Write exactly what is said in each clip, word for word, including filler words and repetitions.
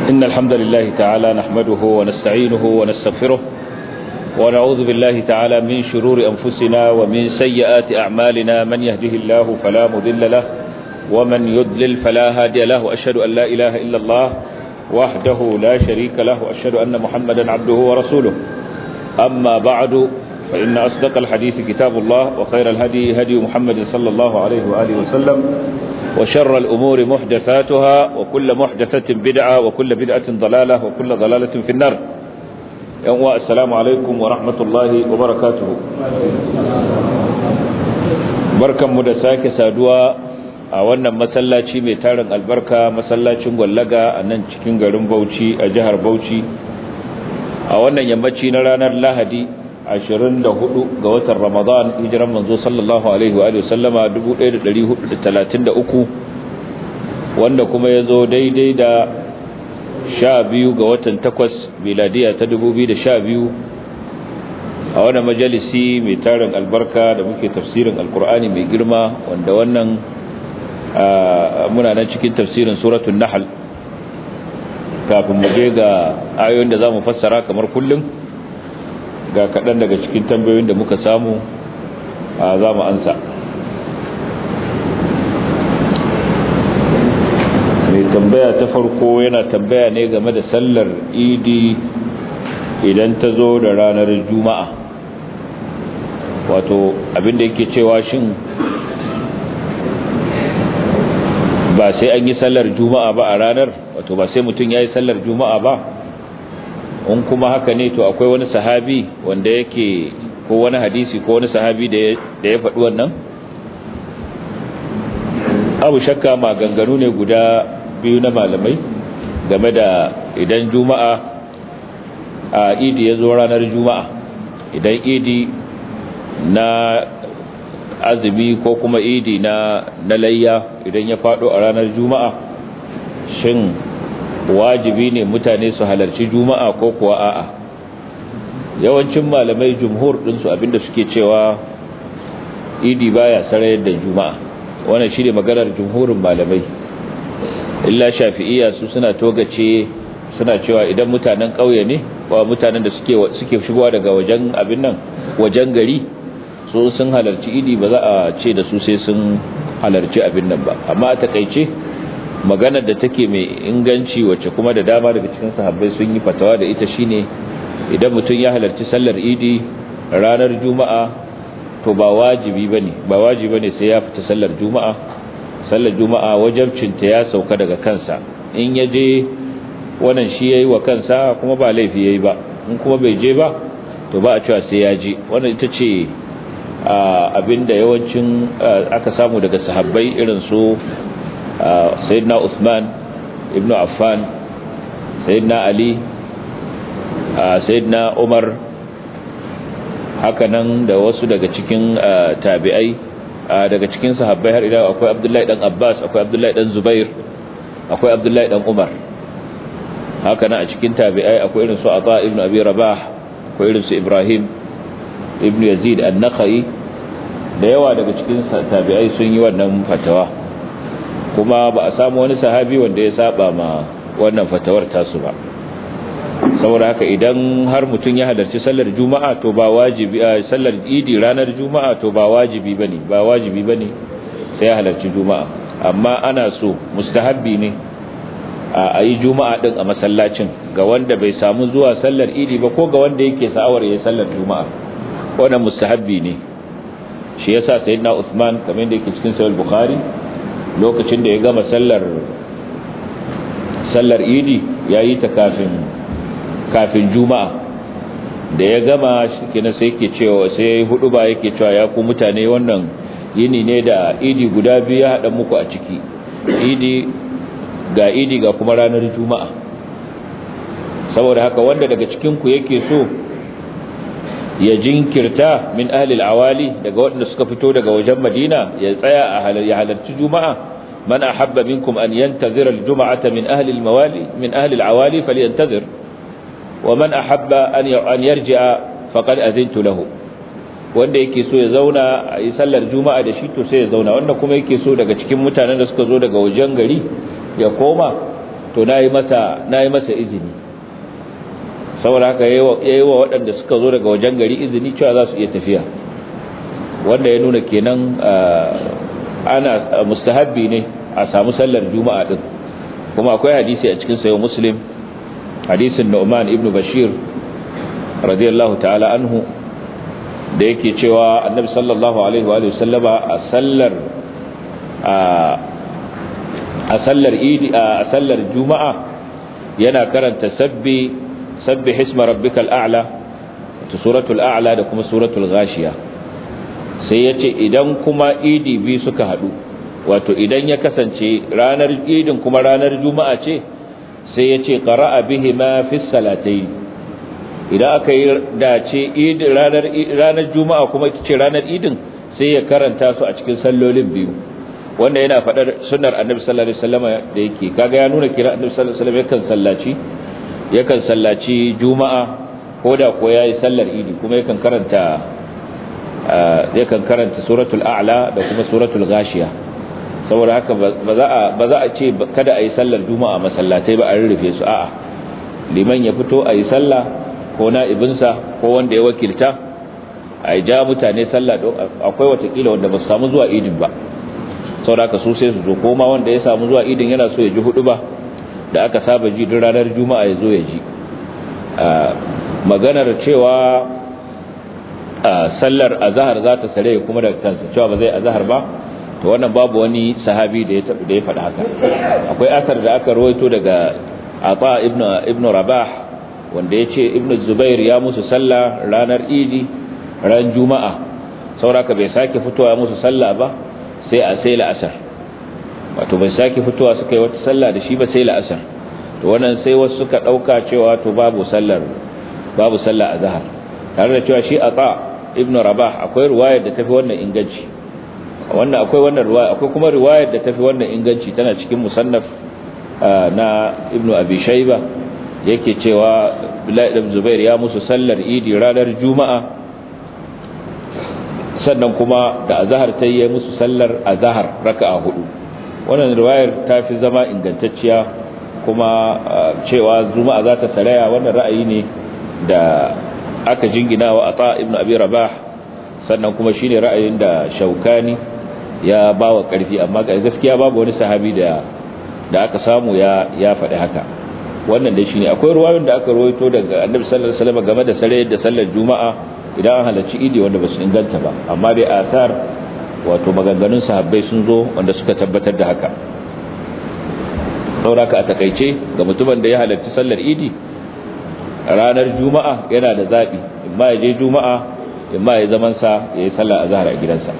إن الحمد لله تعالى نحمده ونستعينه ونستغفره ونعوذ بالله تعالى من شرور أنفسنا ومن سيئات أعمالنا من يهده الله فلا مضل له ومن يضلل فلا هادي له وأشهد أن لا إله إلا الله وحده لا شريك له وأشهد أن محمدا عبده ورسوله أما بعد فإن أصدق الحديث كتاب الله وخير الهدي هدي محمد صلى الله عليه وآله وسلم وشر الأمور محدثاتها وكل محدثة بدعة وكل بدعة ضلالة وكل ضلالة في النار. السلام عليكم ورحمة الله وبركاته. بركة مدساك سادوا أولا مسلاتي ميتارن البركة مسلاتي مغلقة أنن cikin garin Bauchi a jihar Bauchi a wannan yammaci na ranar Lahadi ashirin da hudu ga watan Ramadan hijiran manzo sallallahu alaihi wa sallama dubu ɗaya da ɗari hudu da talatin da uku wanda kuma yazo daidai da sha biyu ga watan takwas miladiya ta dubu biyu da sha biyu a wannan majalisi mai tarin albarka da muke tafsirin alkur'ani mai girma wanda wannan muna nan cikin tafsirin suratul nahl kafin mu je ga ayoyin da zamu fassara kamar kullum ga kaɗan daga cikin tambayoyin da muka samu a za mu ansa. Mai tambaya ta farko yana tambaya ne game da sallar idi idan ta zo da ranar juma'a, wato abinda yake cewa shin ba sai an yi sallar juma'a ba a ranar, wato ba sai mutum ya yi sallar juma'a ba, in kuma haka ne to akwai wani sahabi wanda yake ko wani hadisi ko wani sahabi da ya faɗi wannan. Abu shakka maganganu ne guda biyu na malamai game da idan juma'a a idi ya zo ranar juma'a, idan idi na azumi ko kuma idi na na layya idan ya faɗo a ranar juma'a, shin wajibi ne mutane su halarci juma'a ko kuwa a'a. Yawancin malamai jumhur ɗinsu abinda suke cewa idi baya sarayar da juma'a, wannan shine maganar jumhurin malamai, illa shafi'iyya su suna togace suna cewa idan mutanen ƙauye ne ko mutanen da suke suke shigowa daga wajen abin nan wajen gari su sun halarci idi ba za a ce da su sai sun halarci abin nan ba. Amma a takeice maganar da take mai inganci wacce kuma da dama daga cikin sahabbai sun yi fatawa da ita shine idan mutum ya halarci sallar idi ranar juma'a to ba wajibi bane ba wajibi bane sai ya fita sallar juma'a. Sallar juma'a wajibcinta ya sauka daga kansa, in ya je wannan shi yayi wa kansa kuma ba laifi yayi ba, in kuma bai je ba to ba a cewa sai ya je. Wannan ita ce abinda yawancin aka samu daga sahabbai irin su sayyidina Uthman ibn Affan, sayyidina Ali, sayyidina Umar, hakanan da wasu daga cikin tabi'ai, daga cikin sahabbai har ila akwai Abdullahi dan Abbas, akwai Abdullahi dan Zubair, akwai Abdullahi dan Umar. Hakanan a cikin tabi'ai akwai irin su Ata ibn Abi Rabah, akwai irin su Ibrahim ibn Yazid an-Nakhai, da yawa daga cikin tabi'ai sun yi wannan fatawa, kuma ba a samu wani sahabi wanda ya saba ma wannan fatawar tasu ba. Saboda haka idan har mutum ya halarci sallar juma'a to ba wajibi, sallar idi ranar juma'a to ba wajibi bane ba wajibi bane sai ya halarci juma'a, amma ana so mustahabbi ne a yi juma'a din a masallacin ga wanda bai samu zuwa sallar idi ba ko ga wanda yake sa'awar yayin sallar juma'a, wannan mustahabbi ne. Shi yasa sayyidina Uthman kamar da yake cikin sahih Bukhari lokacin da ya gama sallar sallar idi yayi ta kafin kafin juma'a, da ya gama shikenan sai yake cewa sai hudu ba yake cewa ya ku mutane wannan yini ne da idi guda biyu ya hada muku a ciki, idi ga idi ga kuma ranar juma'a. Saboda haka wanda daga cikin ku yake so ya jinkirta min ahli al-awali daga wanda suka fito daga wajen Madina ya tsaya a ya halarci juma'a, man ahabba minkum an yantazira al-jum'ata min ahli al-mawali min ahli al-awali falyantazir wa man ahabba an an yarji'a faqad azintu lahu. Wanda yake so ya zauna a yi sallar juma'a da shi to sai ya zauna, wanda kuma yake so daga cikin mutanen da suka zo daga wajen gari ya koma to nayi masa nayi masa izini. Saboda haka yayi wa waɗanda suka zo daga wajen gari izini cewa za su iya tafiya, wanda ya nuna kenan ana mustahabbi ne a samu sallar juma'a din. Kuma akwai hadisi a cikin sahih Muslim, hadisin Nu'man ibn Bashir radiyallahu ta'ala anhu, da yake cewa annabi sallallahu alaihi wa sallama a sallar a sallar idi a sallar juma'a yana karanta sabbi sabbih isma rabbikal a'la, suratul a'la da kuma suratul ghashiya. sai yace idan kuma idi bi suka hadu, wato idan ya kasance ranar idin kuma ranar juma'a ce, sai yace qara'a bihima fi salatayn. idan aka yi dace idin ranar ranar juma'a kuma ce ranar idin, sai ya karanta su a cikin sallolin biyu. wanda yana fadar sunnar annabi sallallahu alaihi wasallam da yake kaga ya nuna kira annabi sallallahu alaihi wasallam yakan sallaci yakan sallaci juma'a koda ko yayi sallar idi, kuma yakan karanta yakan karanta suratul a'la da kuma suratul ghashiya. saboda haka ba za a ba za a ce kada ayi sallar juma'a masallatai ba a rurrufe su, a'a liman ya fito ayi sallah ko na'ibinsa ko wanda ya wakilta a ja mutane sallah don akwai watakila wanda ba su samu zuwa idin ba, saboda haka su sai su zo, koma wanda ya samu zuwa idin yana so ya ji hudu ba da aka saba ji duk ranar juma'a ya zo ya ji. maganar cewa sallar azhar za ta sare kuma daga kansa cewa ba zai azhar ba, to wannan babu wani sahabi da ya da ya faɗa haka. akwai asar da aka rawaito daga Ata ibn ibn Rabah wanda yace Ibn Zubair ya musu sallah ranar Idi ran Juma'a, sauraka bai sake fitowa musu sallah ba sai a sai la'asar, wato bai sake fitowa suka yi wata sallah da shi ba sai la'asar. to wannan sai wasu suka dauka cewa to babu sallar babu sallah azhar, tare da cewa shi Ata ibn Rabah akwai riwayar da tafi wannan inganci, wannan akwai wannan riwaya, akwai kuma riwayar da tafi wannan inganci tana cikin musannaf na Ibn Abi Shayba, yake cewa Bilal ibn Zubair ya musu sallar Idi ranar Juma'a, sannan kuma da azhar ta yi musu sallar azhar raka'a hudu. wannan riwayar ta fi zama ingantacciya, kuma cewa Juma'a za ta saraya wannan ra'ayi ne da aka jingina wa Ata ibn Abi Rabah, sannan kuma shine ra'ayin da Shaukani ya bawa karfi, amma gaskiya babu wani sahabi da da aka samu ya ya faɗi haka. wannan dai shine akwai ruwayoyin da aka rawaito daga Annabi sallallahu alaihi wasallam game da sarayar da sallar Juma'a idan an halarci Idi wanda ba su inganta ba, amma dai athar wato maganganun sahabbai sun zo wanda suka tabbatar da haka. saboda ka a takeice ga mutumin da ya halarci sallar Idi ranar Juma'a yana da zabi, imma ya je Juma'a imma ya zaman sa yayi sallar azhar a gidansa.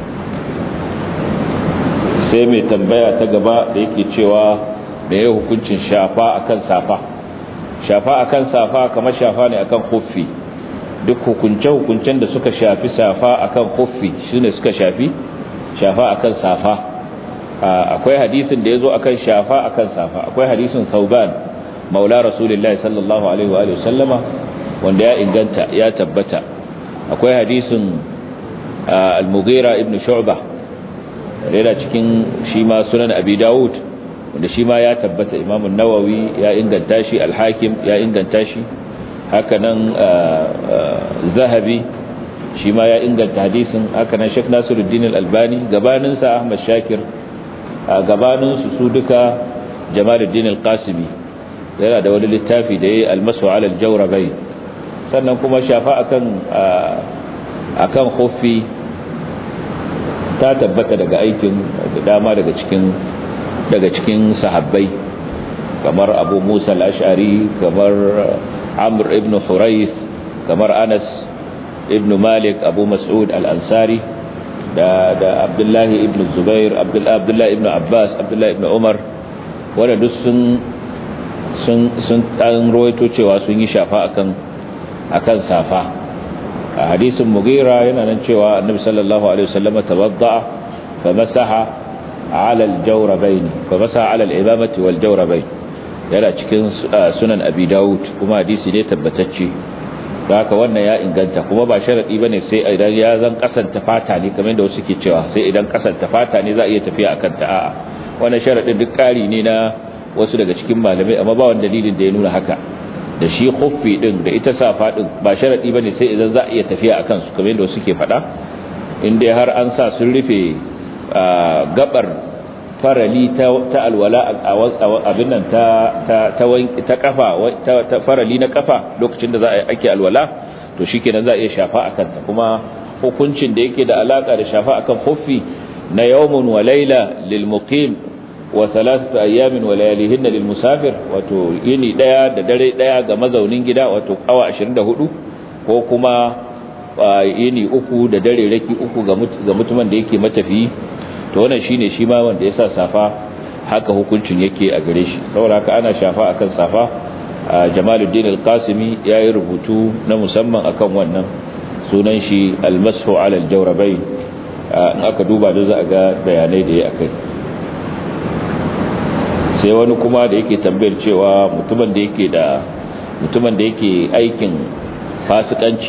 sai mai tambaya ta gaba da yake cewa da ya hukuncin shafa akan safa. shafa akan safa kamar shafa ne akan khuffi, duk hukunce-hukuncen da suka shafi safa akan khuffi shine suka shafi shafa akan safa. akwai hadisin da yazo akan shafa akan safa, akwai hadisin Thauban maula Rasulullahi sallallahu alaihi wa alihi sallama wanda ya inganta ya tabbata. akwai hadisin Al-Mughira ibn Shu'bah yana cikin shi ma sunan Abi Dawud wanda shi ma ya tabbata, Imam an-Nawawi ya inganta shi, Al-Hakim ya inganta shi, hakanan Zahabi shi ma ya inganta hadisin, hakanan Sheikh Nasiruddin Al-Albani, gabanin sa Ahmad Shakir, gabanin su su duka Jamaluddin Al-Qasimi yana da wani littafi da yayi Al-Mashu 'ala al-Jawrabayn. sannan kuma shafa akan akan khuffi ta tabbata daga aikin dama daga cikin daga cikin sahabbai kamar Abu Musa al-Ash'ari, kamar Amr ibn Hurayth, kamar Anas ibn Malik, Abu Mas'ud al-Ansari da da Abdullah ibn Zubair, Abdullah Abdullah ibn Abbas, Abdullah ibn Umar, wanda duk sun sun sun an rawaito cewa sun yi shafa akan akan safa. a hadisin Mughira yana nan cewa Annabi sallallahu alaihi wasallam tawadda'a famasaha 'ala al-jawrabayn, famasaha 'ala al-imamati wal-jawrabayn, yana cikin sunan Abi Dawud, kuma hadisi ne tabbatacce. haka wannan ya inganta, kuma ba sharadi bane sai idan ya zan kasanta fata ne kamar da wasu ke cewa sai idan kasanta fata ne za a iya tafiya akan ta. a'a wannan sharadin duk kari ne na wasu daga cikin malamai amma ba wani dalilin da ya nuna haka da shi khuffi din da ita safa din ba sharadi bane sai idan za a iya tafiya akan su kamar yadda suke faɗa in dai har an sa sun rufe gabar farali ta alwala abin nan ta ta ta kafa ta farali na kafa lokacin da za a ake alwala to shikenan za a iya shafa akan ta kuma hukuncin da yake da alaka da shafa akan khuffi na yawmun wa layla lil muqim wa thalathatu ayamin wa layalihinna lil musafir wato yini daya da dare daya ga mazaunin gida wato awa ashirin da hudu ko kuma yini uku da dare raki uku ga mutumin da yake matafi to wannan shine shi ma wanda yasa safa haka hukuncin yake a gare shi saboda haka ana shafa akan safa Jamaluddin Al-Qasimi yayi rubutu na musamman akan wannan sunan shi Al-Mashu 'ala al-Jawrabayn in aka duba da za a ga bayanai da yake akai sai wani kuma da yake tambayar cewa mutumin da yake da mutumin da yake aikin fasikanci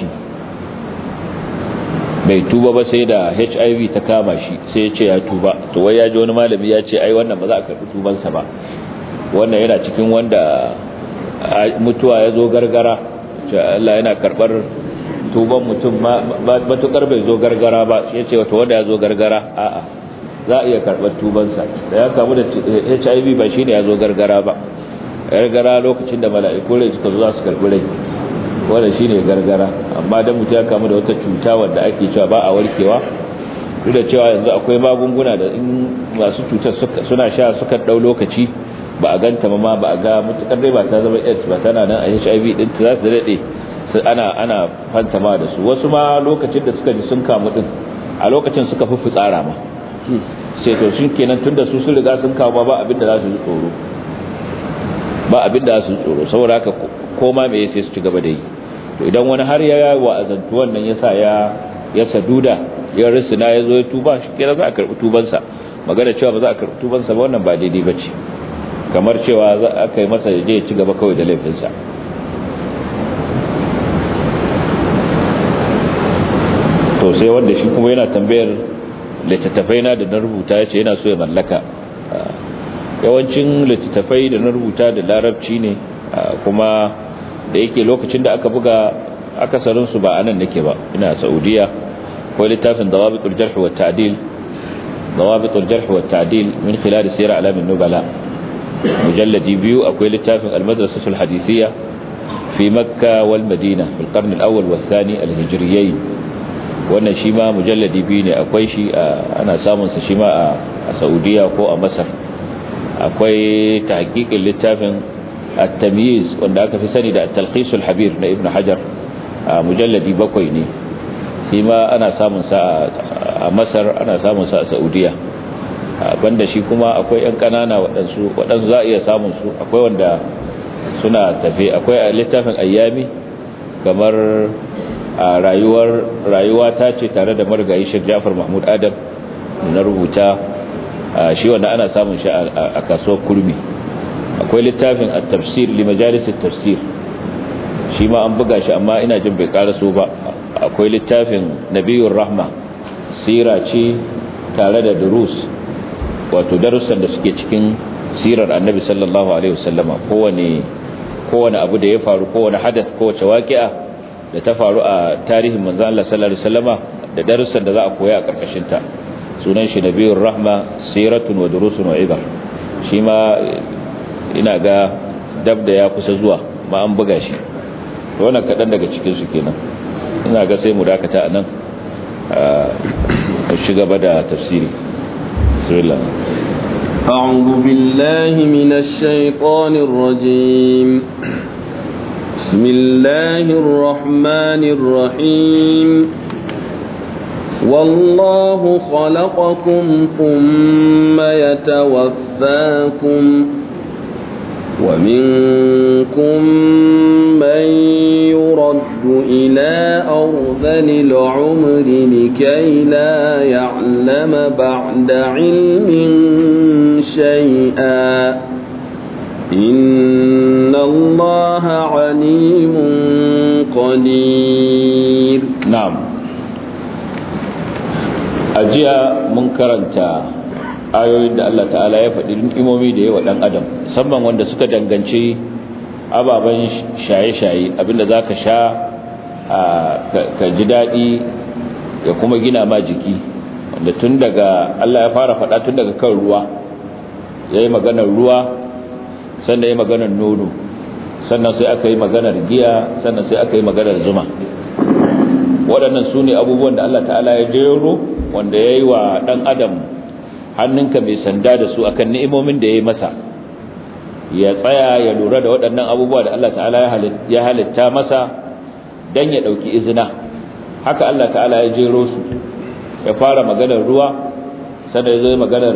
bai tuba ba sai da H I V ta kama shi sai ya ce ya tuba to wai ya ji wani malami ya ce ai wannan ba za a karbi tubansa ba wannan yana cikin wanda mutuwa ya zo gargara ce Allah yana karbar tuban mutum matukar bai zo gargara ba shi ya ce wato wanda ya zo gargara a'a za a iya karɓar tubansa da ya kamu da H I V ba shi ne ya zo gargara ba gargara lokacin da mala'iku rai suka zo za su karɓi rai wanda shi ne gargara amma don mutum ya kamu da wata cuta wadda ake cewa ba a warkewa duk da cewa yanzu akwai magunguna da in masu cutar suna sha suka ɗau lokaci ba a ganta ma ba a ga mutukar dai ba ta zama AIDS ba tana nan a H I V ɗin za su daɗe ana ana fantama da su wasu ma lokacin da suka ji sun kamu ɗin a lokacin suka fi fitsara ma sai to shi kenan tunda su sun riga sun kawo ba abinda za su tsoro ba abinda za su tsoro saboda haka koma me sai su ci gaba da yi to idan wani har ya wa'azantu wannan yasa ya ya saduda ya risina ya zo ya tuba shi kenan za a karbi tubansa magana cewa ba za a karbi tubansa ba wannan ba daidai bace kamar cewa za a kai masa je ya ci gaba kawai da laifinsa to sai wanda shi kuma yana tambayar littattafai na da na rubuta ya ce yana so ya mallaka yawancin littattafai da na rubuta da larabci ne kuma da yake lokacin da aka buga akasarinsu ba anan nake ba ina saudiya akwai littafin dawabitul jarh wa ta'dil dawabitul jarh wa ta'dil min khilal sir alamin nubala mujalladi biyu akwai littafin al-madrasatul hadithiyya fi makkah wal madina fil qarn al-awwal wal thani al-hijriyyin wannan shi ma mujalladi biyu ne akwai shi ana samun sa shi ma a Saudiya ko a Masar akwai tahqiqin littafin at-tamyiz wanda aka fi sani da at-talkhis al-habir na Ibn Hajar mujalladi bakwai ne shi ma ana samun sa a Masar ana samun sa a Saudiya banda shi kuma akwai yan kanana wadansu wadansu za a iya samun su akwai wanda suna tafe akwai littafin ayyami kamar a rayuwar rayuwa ta ce tare da marigayi Sheikh Ja'far Mahmud Adam na rubuta shi wanda ana samun shi a kasuwar Kurmi akwai littafin at-tafsir li majalis at-tafsir shi ma an buga shi amma ina jin bai karaso ba akwai littafin Nabiyur Rahma sira ce tare da durus wato darussan da suke cikin sirar Annabi sallallahu alaihi wasallama kowane kowane abu da ya faru kowane hadath kowace waqi'a da ta faru a tarihin manzon Allah sallallahu alaihi wasallama da darussan da za a koya a karkashin ta sunan shi Nabiyur Rahma siratun wa durusun wa ibar shi ma ina ga dab da ya kusa zuwa ma an buga shi to wannan kadan daga cikin su kenan ina ga sai mu dakata anan a shiga bada tafsiri bismillah a'udhu billahi minash shaitanir rajim بسم الله الرحمن الرحيم والله خلقكم ثم يتوفاكم ومنكم من يرد إلى أرذل العمر لكي لا يعلم بعد علم شيئا إن الله عليم قدير نعم أجيء منكرنتا ayoyin da Allah ta'ala ya faɗi ni'imomi da yawa dan adam musamman wanda suka danganci ababen shaye-shaye, abinda za ka sha ka ji daɗi ya kuma gina ma jiki, wanda tun daga Allah ya fara faɗa tun daga kan ruwa, ya yi maganar ruwa, sannan ya yi maganar nono, sannan sai aka yi maganar giya, sannan sai aka yi maganar zuma. Waɗannan su ne abubuwan da Allah ta'ala ya jero wanda ya yi wa ɗan adam hannunka mai sanda da su akan ni'imomin da ya yi masa, ya tsaya ya lura da waɗannan abubuwa da Allah ta'ala ya halitta masa don ya ɗauki izina. Haka Allah ta'ala ya jero su, ya fara maganar ruwa, sannan ya zo maganar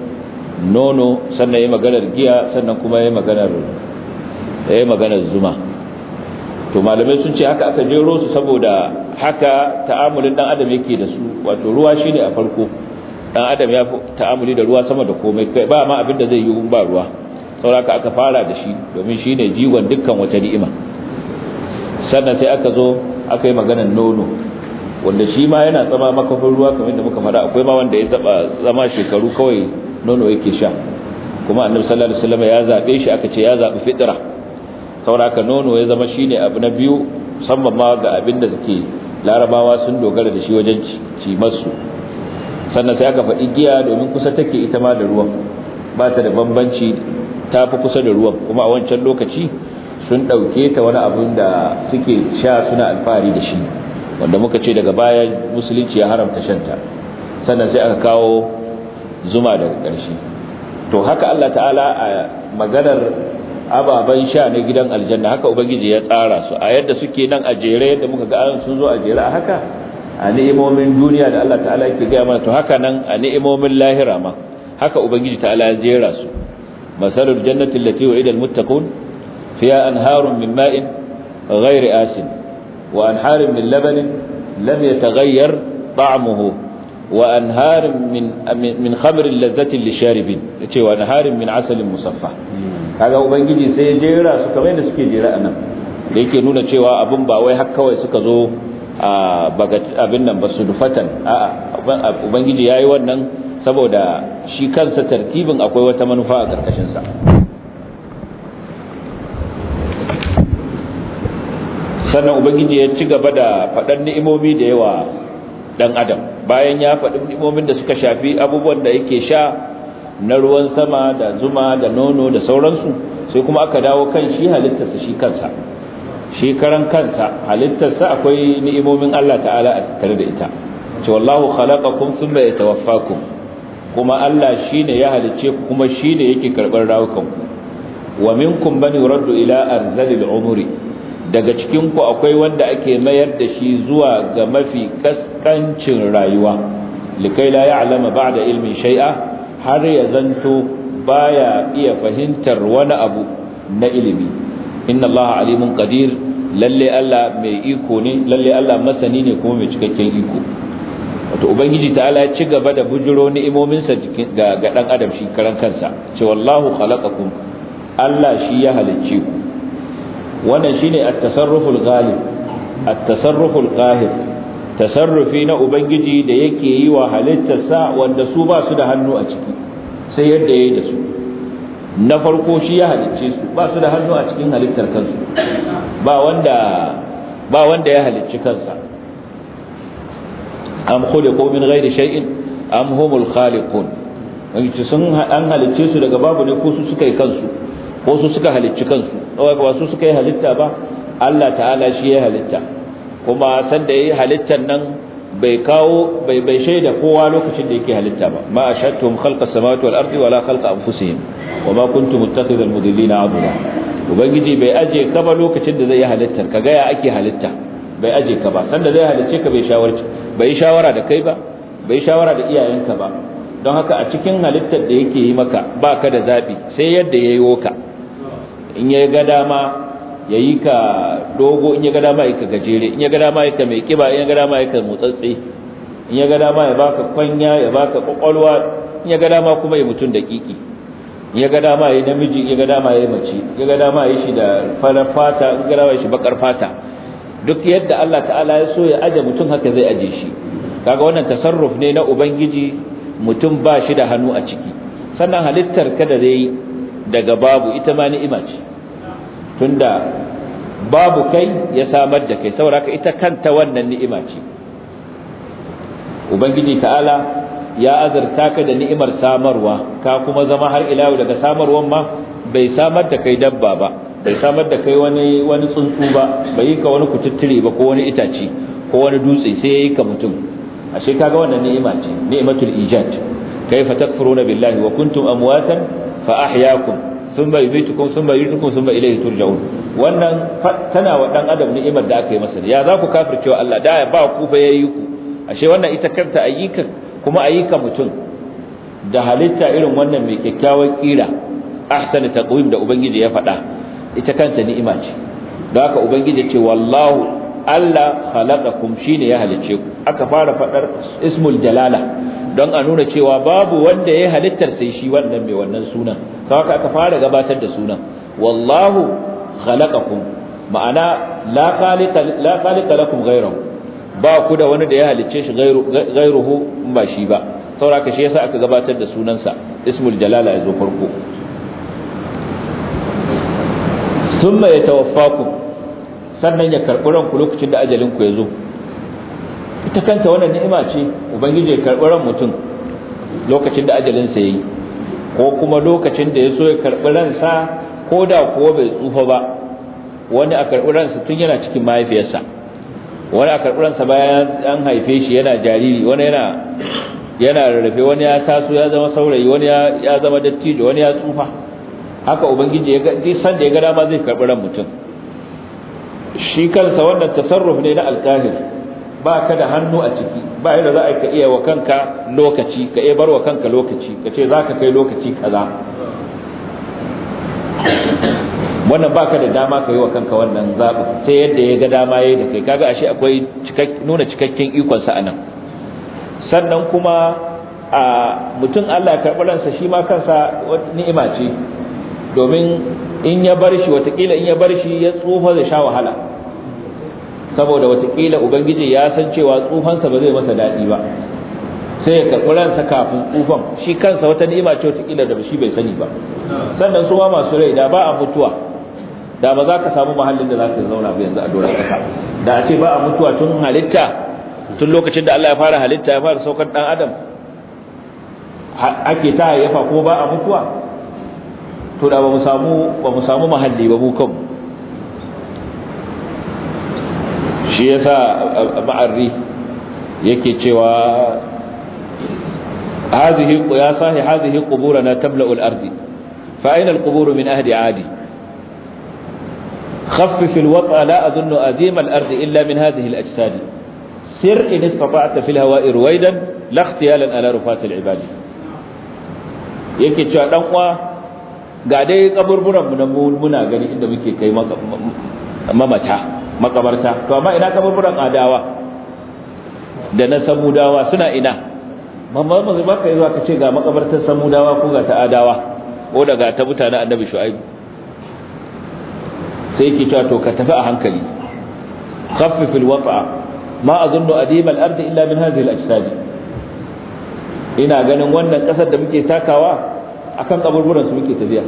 nono, sannan ya maganar giya, sannan kuma ya maganar ya maganar zuma. To malamai sun ce haka aka jero su saboda haka ta'amulin dan adam yake da su, wato ruwa shine a farko. Dan adam ya fi ta'amuli da ruwa sama da komai, kai ba ma abin da zai yi ba ruwa, saboda aka fara da shi domin shine jigon dukkan wata ni'ima. Sannan sai aka zo aka yi maganar nono, wanda shi ma yana zama makafin ruwa kamar da muka fara. Akwai ma wanda ya zaba zama shekaru kawai nono yake sha, kuma annabi sallallahu alaihi wasallam ya zabe shi, aka ce ya zabi fitra. Saboda nono ya zama shine abu na biyu, musamman ma ga abin da suke larabawa sun dogara da shi wajen ci masu. Sannan sai aka faɗi giya domin kusa take ita ma da ruwan, ba ta da bambanci, ta fi kusa da ruwan, kuma a wancan lokaci sun ɗauke ta wani abin da suke sha suna alfahari da shi, wanda muka ce daga baya musulunci ya haramta shanta. Sannan sai aka kawo zuma daga ƙarshe. To haka Allah ta'ala a maganar ababen sha na gidan aljanna haka ubangiji ya tsara su a yadda suke nan a jere, da muka ga an sun zo a jere a haka a ni'imomin duniya da Allah ta'ala yake ga mana, to haka nan a ni'imomin lahira ma haka ubangiji ta'ala ya jera su. masalul jannati allati wa'ida almuttaqun fiha anharun min ma'in ghayri asin wa anharun min labanin lam yataghayyar ta'muhu wa anharun min min khamrin ladhatin lisharibin, yace wa anharun min asalin musaffa. Kaga ubangiji sai ya jera su kamar yadda suke jera anan, da yake nuna cewa abin ba wai har kawai suka zo a abin nan ba su dufatan. A'a, ubangiji yayi wannan saboda shi kansa tartibin akwai wata manufa a karkashin sa. Sannan ubangiji ya ci gaba da faɗan ni'imomi da yawa dan adam, bayan ya faɗi ni'imomin da suka shafi abubuwan da yake sha na ruwan sama da zuma da nono da sauransu, sai kuma aka dawo kan shi halittarsa shi kansa, shi karan kansa halittarsa akwai ni'imomin Allah ta'ala a tare da ita. ce wallahu khalaqakum thumma yatawaffakum, kuma Allah shine ya halicce ku kuma shine yake karbar rawukan ku. Wa minkum man yuraddu ila arzalil umri, daga cikin ku akwai wanda ake mayar da shi zuwa ga mafi kaskancin rayuwa, likai la ya'lama ba'da ilmin shay'a, har ya zanto baya iya fahimtar wani abu na ilimi. Inna Allah alimun qadir, lalle Allah mai iko ne, lalle Allah masani ne kuma mai cikakken iko. Wato ubangiji ta'ala ya ci gaba da bujuro ni'imominsa ga ga dan adam shi karan kansa, ce wallahu khalaqakum, Allah shi ya halicce ku. Wannan shine at-tasarruful ghalib, at-tasarruful qahir, tasarrufi na ubangiji da yake yi wa halittarsa wanda su ba su da hannu a ciki sai yadda yayi da su. Na farko shi ya halicce su, ba su da hannu a cikin halittar kansu, ba wanda ba wanda ya halicci kansa. Am khuliqu min ghairi shay'in am humul khaliqun, wanda sun an halicce su daga babu ne ko su suka yi kansu ko su suka halicci kansu, ba su suka yi halitta ba, Allah ta'ala shi ya halitta. Kuma sanda yayi halittar nan bai kawo bai bai shaida kowa lokacin da yake halitta ba. Ma ashadtum khalqa samawati wal ardi wala khalqa anfusihim wama kuntum muttakhidhal mudillina abuda. Ubangiji bai aje ka ba lokacin da zai yi halittar, kaga ya ake halitta, bai aje ka ba. Sanda zai halicce ka bai shawarci bai shawara da kai ba, bai shawara da iyayenka ba. Don haka a cikin halittar da yake yi maka baka da zabi sai yadda yayi ka. In ya ga dama ya yi ka dogo, in ya ga dama ya ka gajere, in ya ga dama ya ka mai kiba, in ya ga dama ya ka motsatse, in ya ga dama ya baka kwanya, ya baka kwakwalwa, in ya ga dama kuma ya mutun da kiki, in ya ga dama ya namiji, in ya ga dama ya mace, in ya ga dama ya shi da farar fata, in ya ga dama ya shi bakar fata. Duk yadda Allah ta'ala ya so ya aje mutum haka zai aje shi. Kaga wannan tasarruf ne na ubangiji, mutum ba shi da hannu a ciki. Sannan halittar ka da zai daga babu ita ma ni'ima ce tunda babu kai ya samar da kai saboda haka ita kanta wannan ni'ima ce ubangiji ta'ala ya azurta ka da ni'imar samarwa ka kuma zama har ila yau daga samarwan ma bai samar da kai dabba ba bai samar da kai wani wani tsuntsu ba bai yi ka wani kututture ba ko wani itace ko wani dutse sai yayi ka mutum ashe kaga wannan ni'ima ce ni'matul ijad kayfa takfuruna billahi wa kuntum amwatan fa ahyaakum thumma yumitukum thumma yuhyikum thumma ilayhi turja'un wannan tana wa dan adam ni'imar da aka yi masa ya za ku kafircewa Allah da ba ku fa yayi ku ashe wannan ita kanta ayyuka kuma ayyuka mutum da halitta irin wannan mai kyakkyawan kira ahsana taqwim da ubangiji ya faɗa ita kanta ni'ima ce don haka ubangiji ce wallahu Allah khalaqakum shine ya halice ku aka fara fadar ismul jalala don a nuna cewa babu wanda ya halittar sai shi wannan mai wannan sunan saboda aka fara gabatar da sunan wallahu khalaqakum ma'ana la khaliqa la khaliqa lakum ghayruhu ba ku da wani da ya halice shi ghayru ghayruhu ba shi ba saboda haka shi yasa aka gabatar da sunansa ismul jalala yazo farko thumma yatawaffakum sannan ya karɓi ranku lokacin da ajalinku ya zo ita kanta wannan ni'ima ce ubangiji ya karɓi ran mutum lokacin da ajalinsa ya yi ko kuma lokacin da ya so ya karɓi ransa ko da kuwa bai tsufa ba wani a karɓi ransa tun yana cikin mahaifiyarsa wani a karɓi ransa bayan an haife shi yana jariri wani yana yana rarrafe wani ya taso ya zama saurayi wani ya zama dattijo wani ya tsufa haka ubangiji ya ga san da ya ga dama zai karɓi ran mutum shi kansa wannan tasarruf ne na alkahir ba ka da hannu a ciki ba yadda za a ka iya wa kanka lokaci ka iya bar wa kanka lokaci ka ce za ka kai lokaci kaza wannan ba ka da dama ka yi wa kanka wannan zaɓi sai yadda ya ga dama ya yi da kai kaga ashe akwai nuna cikakken ikonsa a nan sannan kuma a mutum Allah ya karɓi ransa shi ma kansa ni'ima ce domin in ya bar shi watakila in ya bar shi ya tsufa zai sha wahala saboda watakila ubangiji ya san cewa tsufansa ba zai masa daɗi ba sai ya karɓi ransa kafin tsufan shi kansa wata ni'ima ce watakila da shi bai sani ba sannan su ma masu rai da ba a mutuwa da ba za ka samu mahallin da za ka zauna ba yanzu a doron ƙasa da a ce ba a mutuwa tun halitta tun lokacin da Allah ya fara halitta ya fara saukar ɗan adam ake ta hayyafa ko ba a mutuwa to da ba mu samu ba mu samu mahalli ba mu kanmu shi yasa ma'arri yake cewa hadhihi ya sahi hadhihi quburana tamla'u al-ardi fa ayna al-qubur min ahli 'adi khaffif al-wat'a la adunnu azim al-ard illa min hadhihi al-ajsad sir in istata'ta fi al-hawa'i ruwaidan la ikhtiyalan ala rufat al-ibad yake cewa dan uwa ga dai kaburburan mu muna gani inda muke kai mamata makabarta to amma ina kaburburan adawa da na samudawa suna ina mamma mu ba ka yi zuwa ka ce ga makabartar samudawa ko ga ta adawa ko daga ta mutanen annabi shu'aib sai yake cewa to ka tafi a hankali khaffif alwata ma azunnu adim al-ard illa min hadhihi al-ajsad ina ganin wannan kasar da muke takawa akan kaburburan su muke tafiya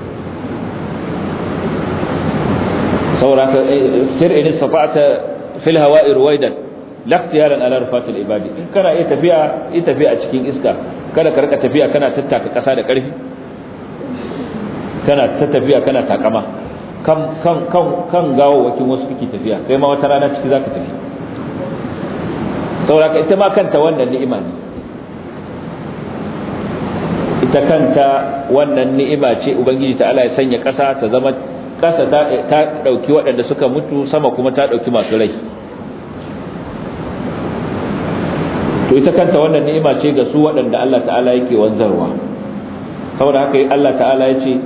sauraka sir in istata fil hawa'i ruwaidan la ikhtiyaran ala rufat al ibadi in kana iya tafiya iya tafiya a cikin iska kada ka rika tafiya kana tattaka kasa da karfi kana ta tafiya kana takama kan kan kan kan gawo wakin wasu kike tafiya kai ma wata rana ciki zaka tafi sauraka ita ma kanta wannan ni'ima ne ita kanta wannan ni'ima ce ubangiji ta'ala ya sanya kasa ta zama kasa ta dauki waɗanda suka mutu sama kuma ta dauki masu rai to ita kanta wannan ni'ima ce ga su waɗanda Allah ta'ala yake wanzarwa saboda haka Allah ta'ala ya ce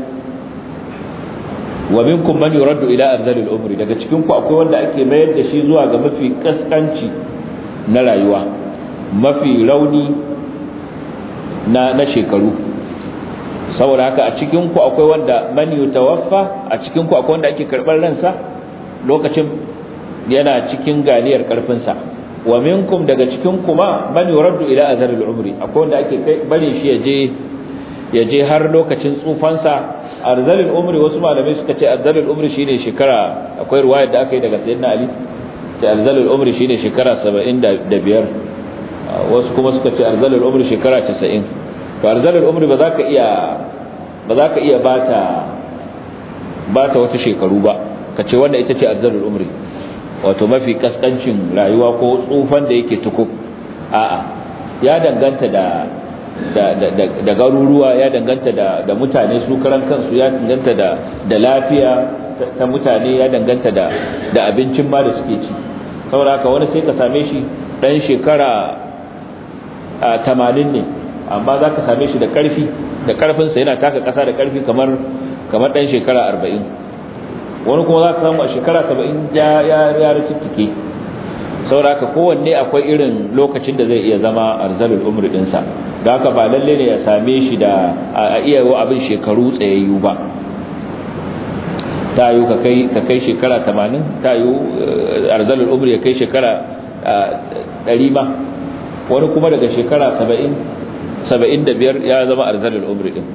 wa minkum man yuraddu ila ardhil umri daga cikin ku akwai wanda ake mayar da shi zuwa ga mafi kaskanci na rayuwa mafi rauni na na shekaru saboda haka a cikin ku akwai wanda man yutawaffa a cikin ku akwai wanda ake karbar ransa lokacin yana cikin ganiyar karfin sa wa minkum daga cikin ku ma man yuraddu ila azharil umri akwai wanda ake kai bare shi yaje ya je har lokacin tsufansa. arzalul umri wasu malamai suka ce arzalul umri shine shekara, akwai riwayar da aka yi daga sayyidina ali ce arzalul umri shine shekara saba'in da biyar, wasu kuma suka ce arzalul umri shekara casa'in. to arzalul umri ba za ka iya ba za ka iya bata bata wata shekaru ba ka ce wanda ita ce arzalul umri, wato mafi kaskancin rayuwa ko tsufan da yake tuku. a'a ya danganta da da da da garuruwa, ya danganta da da mutane su karan kansu, ya danganta da da lafiya ta mutane, ya danganta da da abincin ma da suke ci. saboda haka wani sai ka same shi dan shekara tamanin ne, amma za ka same shi da karfi da karfin sa yana taka kasa da karfi kamar kamar dan shekara arba'in. wani kuma za ka samu a shekara saba'in ya ya ya rikike. saboda haka kowanne akwai irin lokacin da zai iya zama arzalul umri dinsa, da haka ba lalle ne ya same shi da a iya wa abin shekaru tsayayyu ba. ta yi ka kai ka kai shekara tamanin, ta yi arzalul umri ya kai shekara ɗari ma, wani kuma daga shekara saba'in saba'in da biyar ya zama arzalul umri din.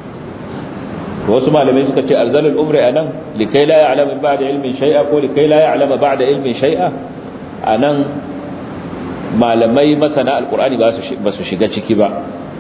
wasu malamai suka ce arzalul umri anan likai la ya'lamu ba'da ilmin shay'a ko likai la ya'lamu ba'da ilmin shay'a. anan malamai masana alqur'ani ba su ba su shiga ciki ba,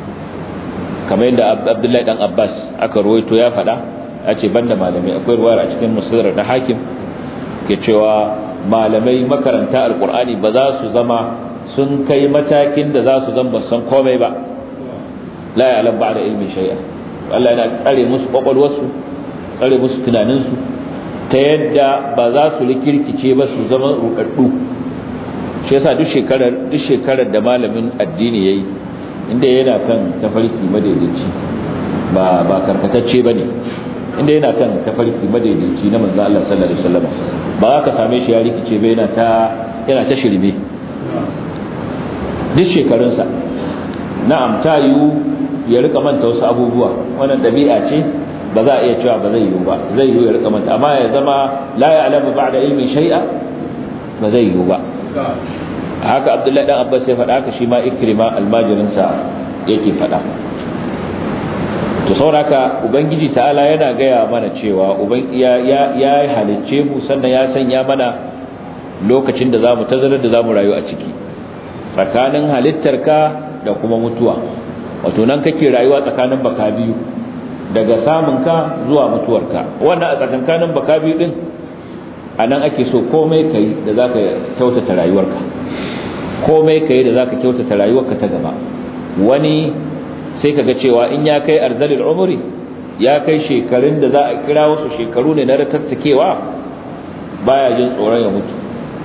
kamar yadda Abdullahi dan Abbas aka rawaito ya faɗa, a ce banda malamai. akwai ruwaya a cikin musnad da Hakim ke cewa malamai makaranta alqur'ani ba za su zama sun kai matakin da za su zama san komai ba. la ya'lam ba'da ilmin shay'a, Allah yana tsare musu kwakwalwarsu, tsare musu tunaninsu, ta yadda ba za su rikirkice ba su zama rudaddu. shi yasa duk shekarar duk shekarar da malamin addini yayi, inda yana kan tafarki madaidaici, ba ba karkatacce bane, inda yana kan tafarki madaidaici na manzo Allah sallallahu alaihi wasallam, ba za ka same shi ya rikice ba yana ta yana ta shirme duk shekarunsa. na'am ta yiwu ya rika manta wasu abubuwa, wannan dabi'a ce, ba za a iya cewa ba zai yiwu ba, zai yiwu ya rika manta, amma ya zama la ya'lamu ba'da ilmin shay'a ba zai yiwu ba. haka Abdullahi dan Abbas ya faɗa, haka shi ma Ikrima almajirin sa yake faɗa. to sauraka ubangiji ta'ala yana gaya mana cewa uban ya ya ya halicce mu, sannan ya sanya mana lokacin da zamu tazarar da zamu rayu a ciki, tsakanin halittarka da kuma mutuwa. wato nan kake rayuwa tsakanin baka biyu, daga samunka zuwa mutuwarka. wannan a tsakankanin baka biyu din anan ake so komai kai da zaka kyautata rayuwarka, komai kai da zaka kyautata rayuwarka ta gaba. wani sai kaga cewa in ya kai arzalil umri, ya kai shekarun da za a kira wasu shekaru ne na ratattakewa, baya jin tsoron ya mutu,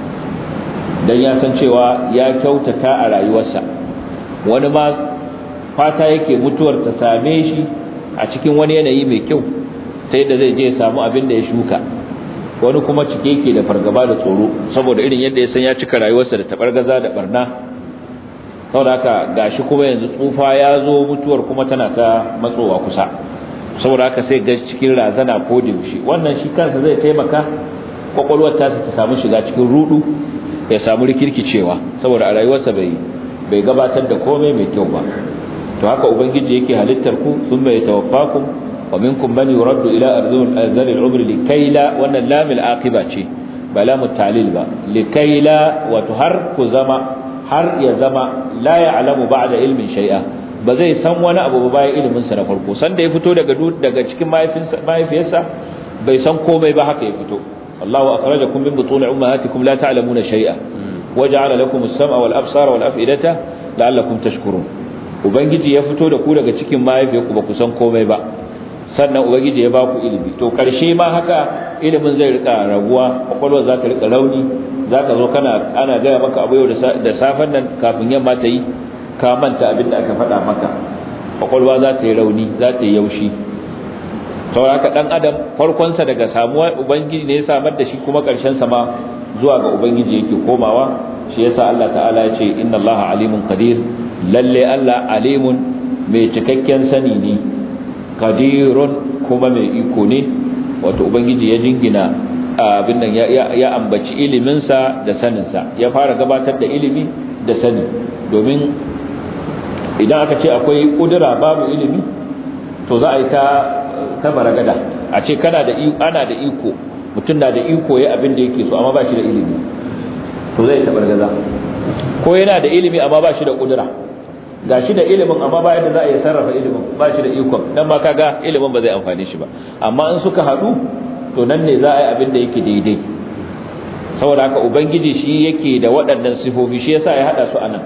dan ya san cewa ya kyautata a rayuwarsa. wani ma fata yake mutuwar ta same shi a cikin wani yanayi mai kyau, sai da zai je ya samu abin da ya shuka. wani kuma cike yake da fargaba da tsoro, saboda irin yadda ya san ya cika rayuwarsa da tabargaza da barna. saboda haka gashi kuma yanzu tsufa ya zo, mutuwar kuma tana ta matsowa kusa, saboda haka sai ga cikin razana ko da yaushe. wannan shi kansa zai taimaka kwakwalwar ta ta samu shiga cikin rudu, ya samu rikirkicewa, saboda a rayuwarsa bai bai gabatar da komai mai kyau ba. to haka ubangiji yake halittar ku, thumma yatawaffakum wa minkum man yuraddu ila arzali al-umri likayla, wannan lamil aqiba ce ba lamut ta'lil ba. likayla wato har ku zama, har ya zama la ya'lamu ba'da ilmin shay'a, ba zai san wani abu ba bayan ilimin sa na farko. san da ya fito daga daga cikin mahaifiyarsa bai san komai ba, haka ya fito. Allahu akhrajakum min butun ummahatikum la ta'lamuna shay'a waja'ala lakum as-sam'a wal absara wal af'idata la'allakum tashkurun. ubangiji ya fito da ku daga cikin mahaifiyarku ba ku san komai ba, sannan ubangiji ya ba ku ilimi. to karshe ma haka ilimin zai rika raguwa, kwakwalwar za ta rika rauni, za ka zo kana ana gaya maka abu yau da safen nan, kafin yamma ta yi ka manta abin da aka faɗa maka, kwakwalwa za ta yi rauni, za ta yi yaushi. saboda haka dan adam farkonsa daga samuwa ubangiji ne ya samar da shi, kuma karshen sa ma zuwa ga ubangiji yake komawa. shi yasa Allah ta'ala ya ce inna Allaha alimun qadir, lalle Allah alimun mai cikakken sani ne, qadirun kuma mai iko ne. wato ubangiji ya jingina abin nan ya ya ambaci ilimin sa da sanin sa, ya fara gabatar da ilimi da sani, domin idan aka ce akwai kudura babu ilimi to za a yi ta ta baragada a ce kana da ana da iko mutum na da iko yayin abin da yake so amma ba shi da ilimi to zai ta bargaza ko yana da ilimi amma ba shi da kudura ga shi da ilimin amma ba yadda za a yi sarrafa ilimin ba shi da ikon dan ma kaga ilimin ba zai amfane shi ba amma in suka haɗu to nan ne za a yi abin da yake daidai saboda haka ubangiji shi yake da waɗannan sifofi shi yasa ya hada su anan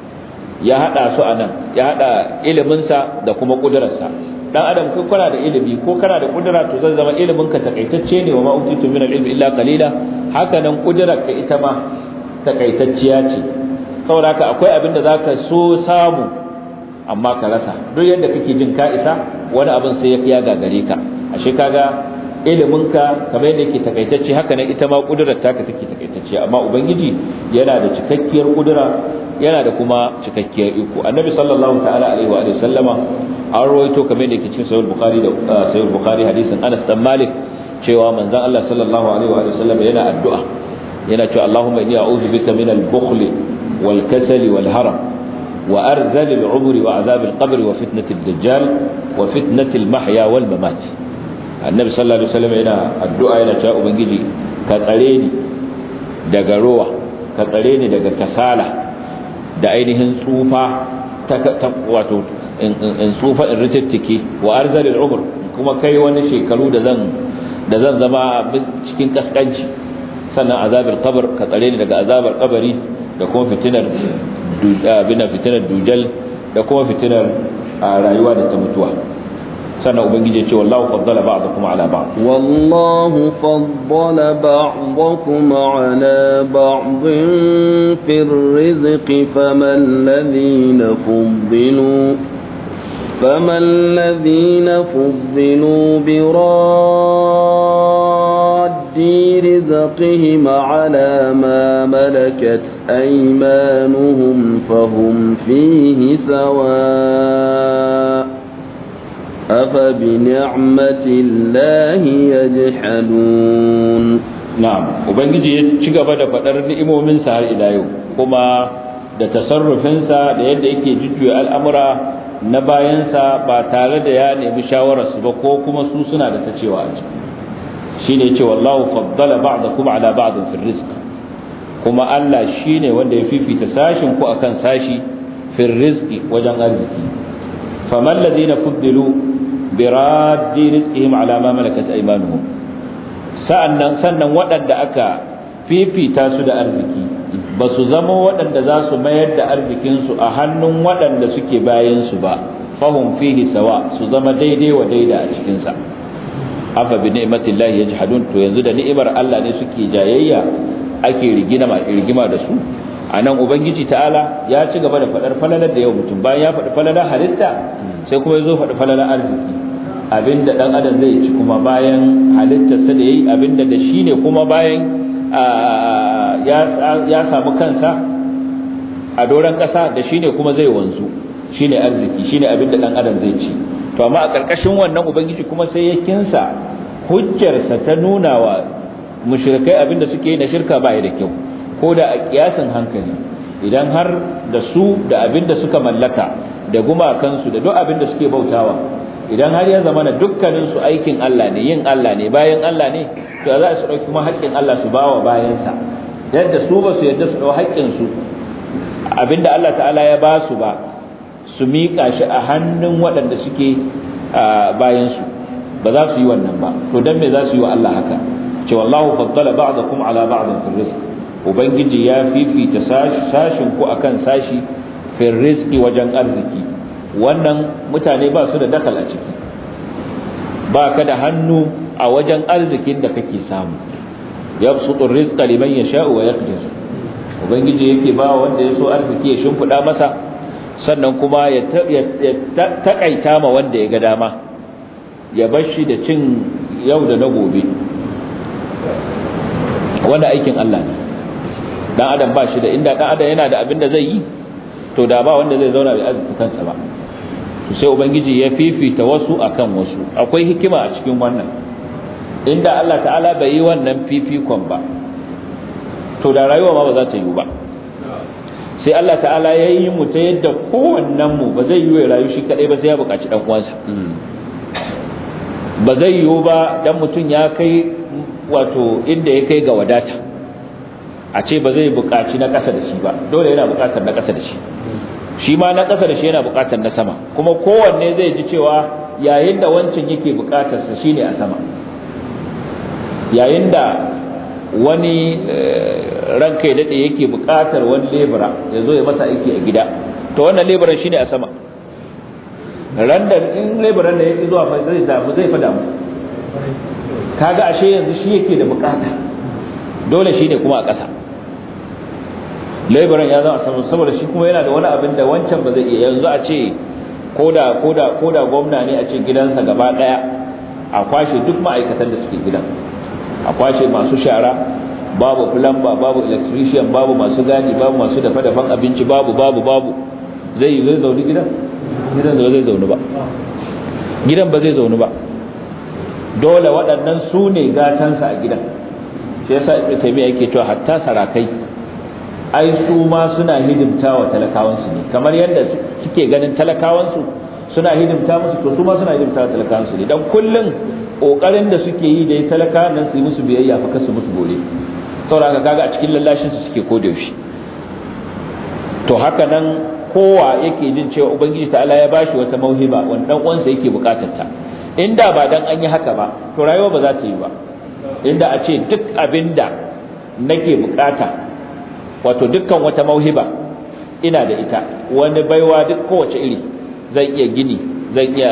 ya hada su anan ya hada ilimin sa da kuma kudurarsa dan adam ko kana da ilimi ko kana da kudura to zai zama ilimin ka takaitacce ne wa ma utitu min al-ilmi illa qalila haka nan kudurar ka ita ma takaitacciya ce saboda haka akwai abin da zaka so samu amma ka rasa duk yadda kake jin ka isa wani abin sai ya gagare ka ashe kaga iliminka kamar yadda yake takaitacce haka nan ita ma kudurar taka take takaitacce amma ubangiji yana da cikakkiyar kudura yana da kuma cikakkiyar iko annabi sallallahu ta'ala alaihi wa sallama an rawaito kamar yadda yake cikin sahih bukhari da sahih bukhari hadisin Anas dan Malik cewa manzon Allah sallallahu alaihi wa sallama yana addu'a yana cewa Allahumma inni a'udhu bika min al-bukhl wal kasal wal haram wa arzal al-umri wa azab al-qabr wa fitnat ad-dajjal wa fitnat al-mahya wal mamat annabi sallallahu alaihi wasallam yana addu'a yana cewa ubangiji ka tsare ni daga rowa ka tsare ni daga kasala da ainihin tsufa ta wato in tsufa in ritittike wa arzal al-umr kuma kai wani shekaru da zan da zan zama cikin kaskanci sannan azabar qabr ka tsare ni daga azabar kabari da kuma fitinar bina fitinar dujal da kuma fitinar rayuwa da ta mutuwa sannan ubangiji ya ce wallahu faddala ba'dakum ala ba'd wallahu faddala ba'dakum ala ba'din fir rizqi faman ladhina fuddilu فما الذين فضلوا براد رزقهم على ما ملكت أيمانهم فهم فيه سواء أفبنعمة الله يجحدون نعم وبنجي يتشغب da fadar ni'imomin sa har ila yau kuma da tasarrufin sa da yadda yake jujjuya al'amura na bayansa ba tare da ya nemi shawararsu ba ko kuma su suna da ta cewa a ciki shine yace wallahu faddala ba'dakum ala ba'd fi rizq kuma Allah shine wanda ya fifita sashin ku akan sashi fi rizqi wajen arziki faman ladina fuddilu bi raddi rizqihim ala ma malakat aymanuhum sa'annan sannan waɗanda aka fifita su da arziki ba su zama waɗanda za su mayar da arzikinsu a hannun waɗanda suke bayansu ba fahim fihi sawa su zama daidai wa daida a cikinsa afa bi ni'matillahi yajhadun to yanzu da ni'imar Allah ne suke jayayya ake rigima rigima da su anan ubangiji ta'ala ya ci gaba da fadar falalar da yau mutum bayan ya faɗi falalar halitta sai kuma yazo faɗi falalar arziki abinda dan adam zai ci kuma bayan halittarsa da yayi abinda da shi ne kuma bayan ya samu kansa a doron ƙasa da shine kuma zai wanzu shine arziki shine abin da dan adam zai ci to amma a ƙarƙashin wannan ubangiji kuma sai ya kinsa hujjarsa ta nuna wa mushrikai abin da suke yi na shirka ba ya da kyau ko da a kiyasin hankali idan har da su da abin da suka mallaka da gumakansu da duk abin da suke bautawa idan har ya zama na dukkanin su aikin Allah ne yin Allah ne bayan Allah ne to za su dauki kuma haƙƙin Allah su bawa bayansa yadda su ba su yadda su dau haƙƙin su abinda Allah ta'ala ya ba su ba su miƙa shi a hannun waɗanda suke bayan su ba za su yi wannan ba to dan me za su yi wa Allah haka ce wallahu faddala ba'dakum ala ba'din fil rizq ubangiji ya fifita sashin ku akan sashi fil rizqi wajen arziki wannan mutane ba su da dakal a ciki ba ka da hannu a wajen arzikin da kake samu yabsutur rizqa liman yasha'u wa yaqdir ubangiji yake ba wanda ya so arziki ya shimfida masa sannan kuma ya takaita ma wanda ya ga dama ya bar shi da cin yau da na gobe wanda aikin Allah ne dan adam ba shi da inda dan adam yana da abin da zai yi to da ba wanda zai zauna bai arziki kansa ba sai ubangiji ya fifita wasu akan wasu akwai hikima a cikin wannan inda Allah ta'ala bai yi wannan fifikon ba to da rayuwa ma ba za ta yi ba sai Allah ta'ala ya yi mu ta yadda kowannen mu ba zai yi rayu shi kadai ba sai ya buƙaci dan uwansa ba zai yiwu ba dan mutum ya kai wato inda ya kai ga wadata a ce ba zai buƙaci na ƙasa da shi ba, dole yana buƙatar na ƙasa da shi, shi ma na ƙasa da shi yana buƙatar na sama, kuma kowanne zai ji cewa yayin da wancan yake buƙatarsa shine a sama, yayin da wani ranka ya daɗe yake buƙatar wani lebura ya zo ya masa aiki a gida, to wannan leburan shine a sama. Ran da in leburan da yake zuwa fa zai damu zai fa damu, kaga ashe yanzu shi yake da buƙata, dole shine kuma a ƙasa. Leburan ya zama sama saboda shi kuma yana da wani abin da wancan ba zai iya. Yanzu a ce koda koda koda gwamna ne a ce gidansa gaba daya a kwashe duk ma'aikatan da suke gidan, a kwashe masu shara, babu plumber, babu electrician, babu masu gadi, babu masu dafa dafan abinci, babu babu babu zai yi zai zauni gidan gidan ba zai zauni ba gidan ba zai zauni ba dole waɗannan su ne gatansa a gidan. Shi yasa Ibn Taymiyyah yake cewa hatta sarakai ai su ma suna hidimta wa talakawansu ne, kamar yadda suke ganin talakawansu suna hidimta musu, to su ma suna hidimta wa talakawansu ne, dan kullun kokarin da suke yi da talakawan nan su yi musu biyayya fa kasu musu gore, saboda kaga a cikin lallashin su suke koda yaushe. To haka nan kowa yake jin cewa ubangiji ta'ala ya bashi wata mauhiba wanda dan uwansa yake bukatar ta, inda ba dan an yi haka ba to rayuwa ba za ta yi ba. Inda a ce duk abinda nake bukata, wato dukkan wata mauhiba ina da ita, wani baiwa duk kowace iri, zan iya gini, zan iya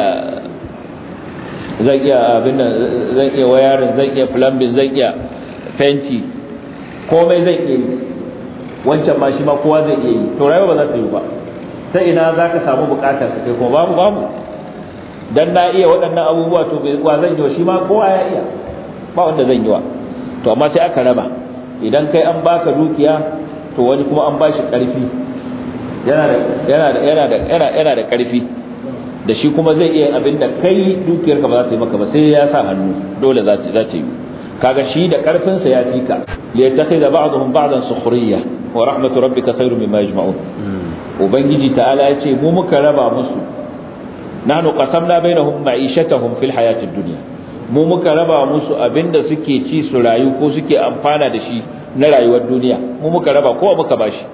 zan iya abin nan, zan iya wayarin, zan iya plumbing, zan iya fenti, komai zan iya yi, wancan ma shi ma kowa zai iya yi, to rayuwa ba za ta yi ba. Ta ina za ka samu bukatar ka kai kuma babu babu dan na iya waɗannan abubuwa to bai kuwa zan yi wa shi ma kowa ya iya, ba wanda zan yi wa. To amma sai aka raba, idan kai an baka dukiya to wani kuma an bashi karfi, yana da yana da yana da yana yana da karfi da shi kuma zai iya abin da kai dukiyarka ba za ta yi maka ba, sai ya sa hannu, dole za ta za ta yi. kaga shi da karfin sa ya fika li yattakhidha ba'dhum ba'dan sukhriya wa rahmatu rabbika khairum mimma yajma'un. ubangiji ta'ala ya ce mu muka raba musu, nahnu qasamna bainahum ma'ishatahum fil hayatid dunya, mu muka raba musu abinda suke ci su rayu ko suke amfana da shi na rayuwar duniya, mu muka raba ko muka bashi.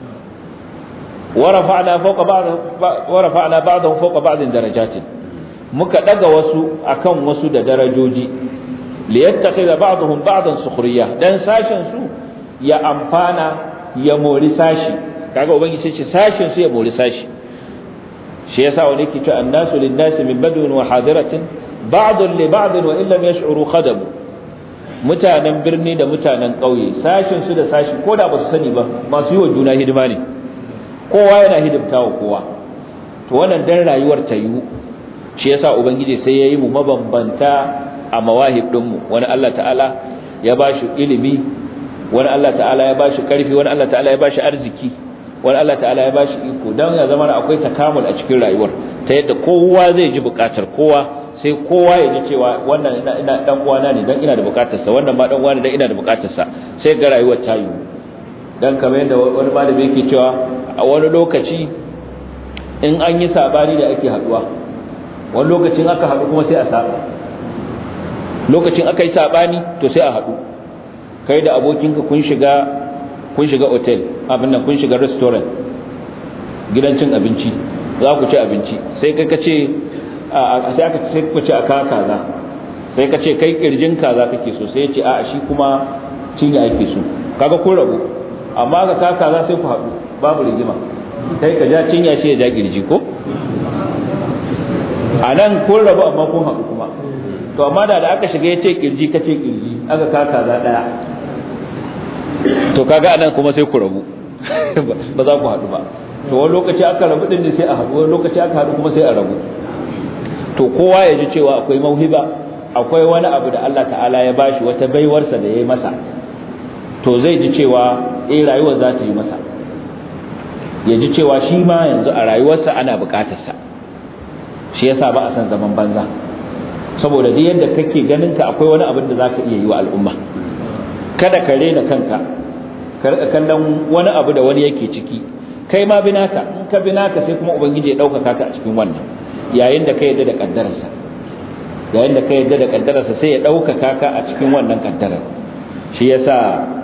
wa rafa'na fawqa ba'd wa rafa'na ba'dahum fawqa ba'din darajatin, muka daga wasu akan wasu da darajoji, li yattakhidha ba'dahum ba'dan sukhriya, dan sashin su ya amfana ya mori sashi. kaga ubangiji sai ce sashin su ya mori sashi. shi yasa wani yake cewa annasu lin-nasi min badwin wa hadiratin ba'dun li ba'din wa illam yash'uru khadam. mutanen birni da mutanen ƙauye sashin su da sashi ko da ba su sani ba masu yi wa juna hidima ne, kowa yana hidimtawa kowa. to wannan dan rayuwar ta yiwu, shi yasa ubangiji sai yayi mu mabambanta a mawahib din mu. wani Allah ta'ala ya bashi ilimi, wani Allah ta'ala ya bashi karfi, wani Allah ta'ala ya bashi arziki, wani Allah ta'ala ya bashi iko, dan ya zama akwai takamul a cikin rayuwar, ta yadda kowa zai ji bukatar kowa, sai kowa ya ji cewa wannan ina ina dan uwana ne dan ina da bukatar sa, wannan ma dan uwana dan ina da bukatar sa, sai ga rayuwar ta yiwu. dan kamar yadda wani malami yake cewa a wani lokaci in an yi sabani da ake haduwa, wani lokacin aka haɗu kuma sai a saba. lokacin aka yi sabani to sai a haɗu, kai da abokinka kun shiga kun shiga hotel, abin nan kun shiga restaurant, gidan cin abinci, za ku ci abinci, sai kai ka ce a sai aka sai ku ci aka kaza, sai ka ce kai kirjin kaza kake so, sai ya ce a shi kuma cinya yake so, kaga kun rabu. amma ga ka kaza sai ku haɗu, babu rigima, kai ka ja cinya shi ya ja kirji ko a nan kun rabu amma kun haɗu kuma. to amma da da aka shiga ya ce kirji ka ce kirji, aka ka kaza daya, to kaga anan kuma sai ku rabu ba za ku haɗu ba. to wani lokaci aka rabu din ne sai a haɗu, wani lokaci aka haɗu kuma sai a rabu. to kowa ya ji cewa akwai mauhiba, akwai wani abu da Allah ta'ala ya bashi, wata baiwarsa da ya yi masa, to zai ji cewa eh rayuwar za ta yi masa, ya ji cewa shi ma yanzu a rayuwarsa ana bukatarsa. shi yasa ba a san zaman banza, saboda duk yadda kake ganin ka akwai wani abin da zaka iya yi wa al'umma. kada ka rena kanka, ka rika kallon wani abu da wani yake ciki, kai ma binaka, in ka binaka sai kuma ubangiji ya dauka ka a cikin wannan, yayin da ka yarda da kaddararsa. yayin da ka yadda da kaddararsa sai ya ɗaukaka ka a cikin wannan kaddarar. Shi yasa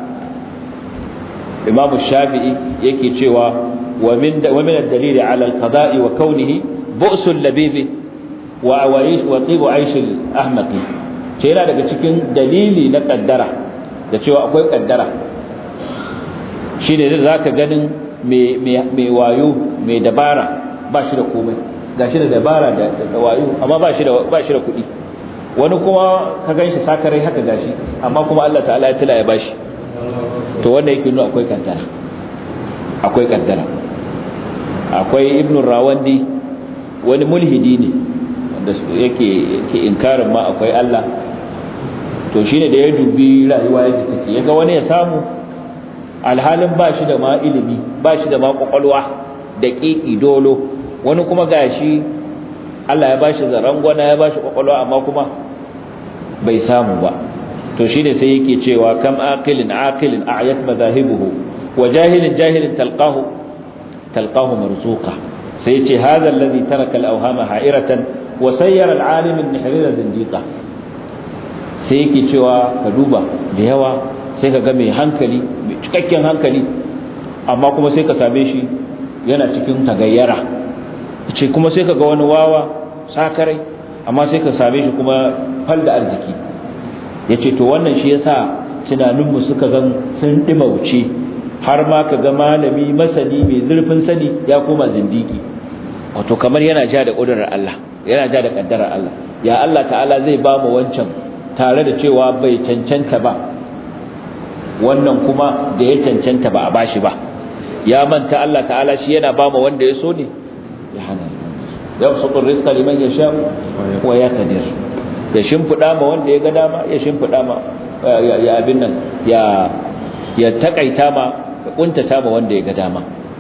Imam Shafi'i yake cewa wa min wa min ad-dalil ala al-qada'i wa kawnihi bu'su al-labib wa awaish wa tibu aish al-ahmaqi. Ce yana daga cikin dalili na kaddara da cewa akwai kaddara shine da zaka ganin mai mai wayo mai dabara ba shi da komai, gashi da dabara da wayo amma ba shi da ba shi da kuɗi. Wani kuma ka ganshi sakarai haka gashi amma kuma Allah ta'ala ya tila ya bashi. To wanda yake nuna akwai kaddara, akwai kaddara. Akwai Ibn Rawandi wani mulhidi ne wanda yake yake inkarin ma akwai Allah. To shine da ya dubi rayuwa yadda take, yaga wani ya samu alhalin ba shi da ma ilimi, ba shi da ma kwakwalwa da kiki dolo, wani kuma gashi Allah ya bashi zarangwana ya bashi kwakwalwa amma kuma bai samu ba. To shine sai yake cewa kam aqilin aqilin a'yat madahibuhu wa jahilin jahilin talqahu talqahu marzuqa. Sai yace hadha alladhi taraka al-awhama ha'iratan wa sayyara al-alim an-nihrira zindiqa. Sai yake cewa ka duba da yawa sai ka ga mai hankali, mai cikakken hankali, amma kuma sai ka same shi yana cikin tagayyara. Ce kuma sai ka ga wani wawa sakarai, amma sai ka same shi kuma fal da arziki. Yace to wannan shi yasa tunaninmu suka zan sun dimauce, har ma ka ga malami masani mai zurfin sani ya koma zindiki. Wato kamar yana ja da ƙudurar Allah, yana ja da ƙaddarar Allah. Ya Allah ta'ala zai ba mu wancan tare da cewa bai cancanta ba, wannan kuma da ya cancanta ba a bashi ba. Ya manta Allah ta'ala shi yana ba mu wanda ya so ne ya hana. Yabsutu rizqa liman yasha wa yaqdir. Ya shimfida ma wanda ya ga dama, ya shimfida ma ya abin nan ya ya takaita ma, ya kuntata ma wanda ya ga dama.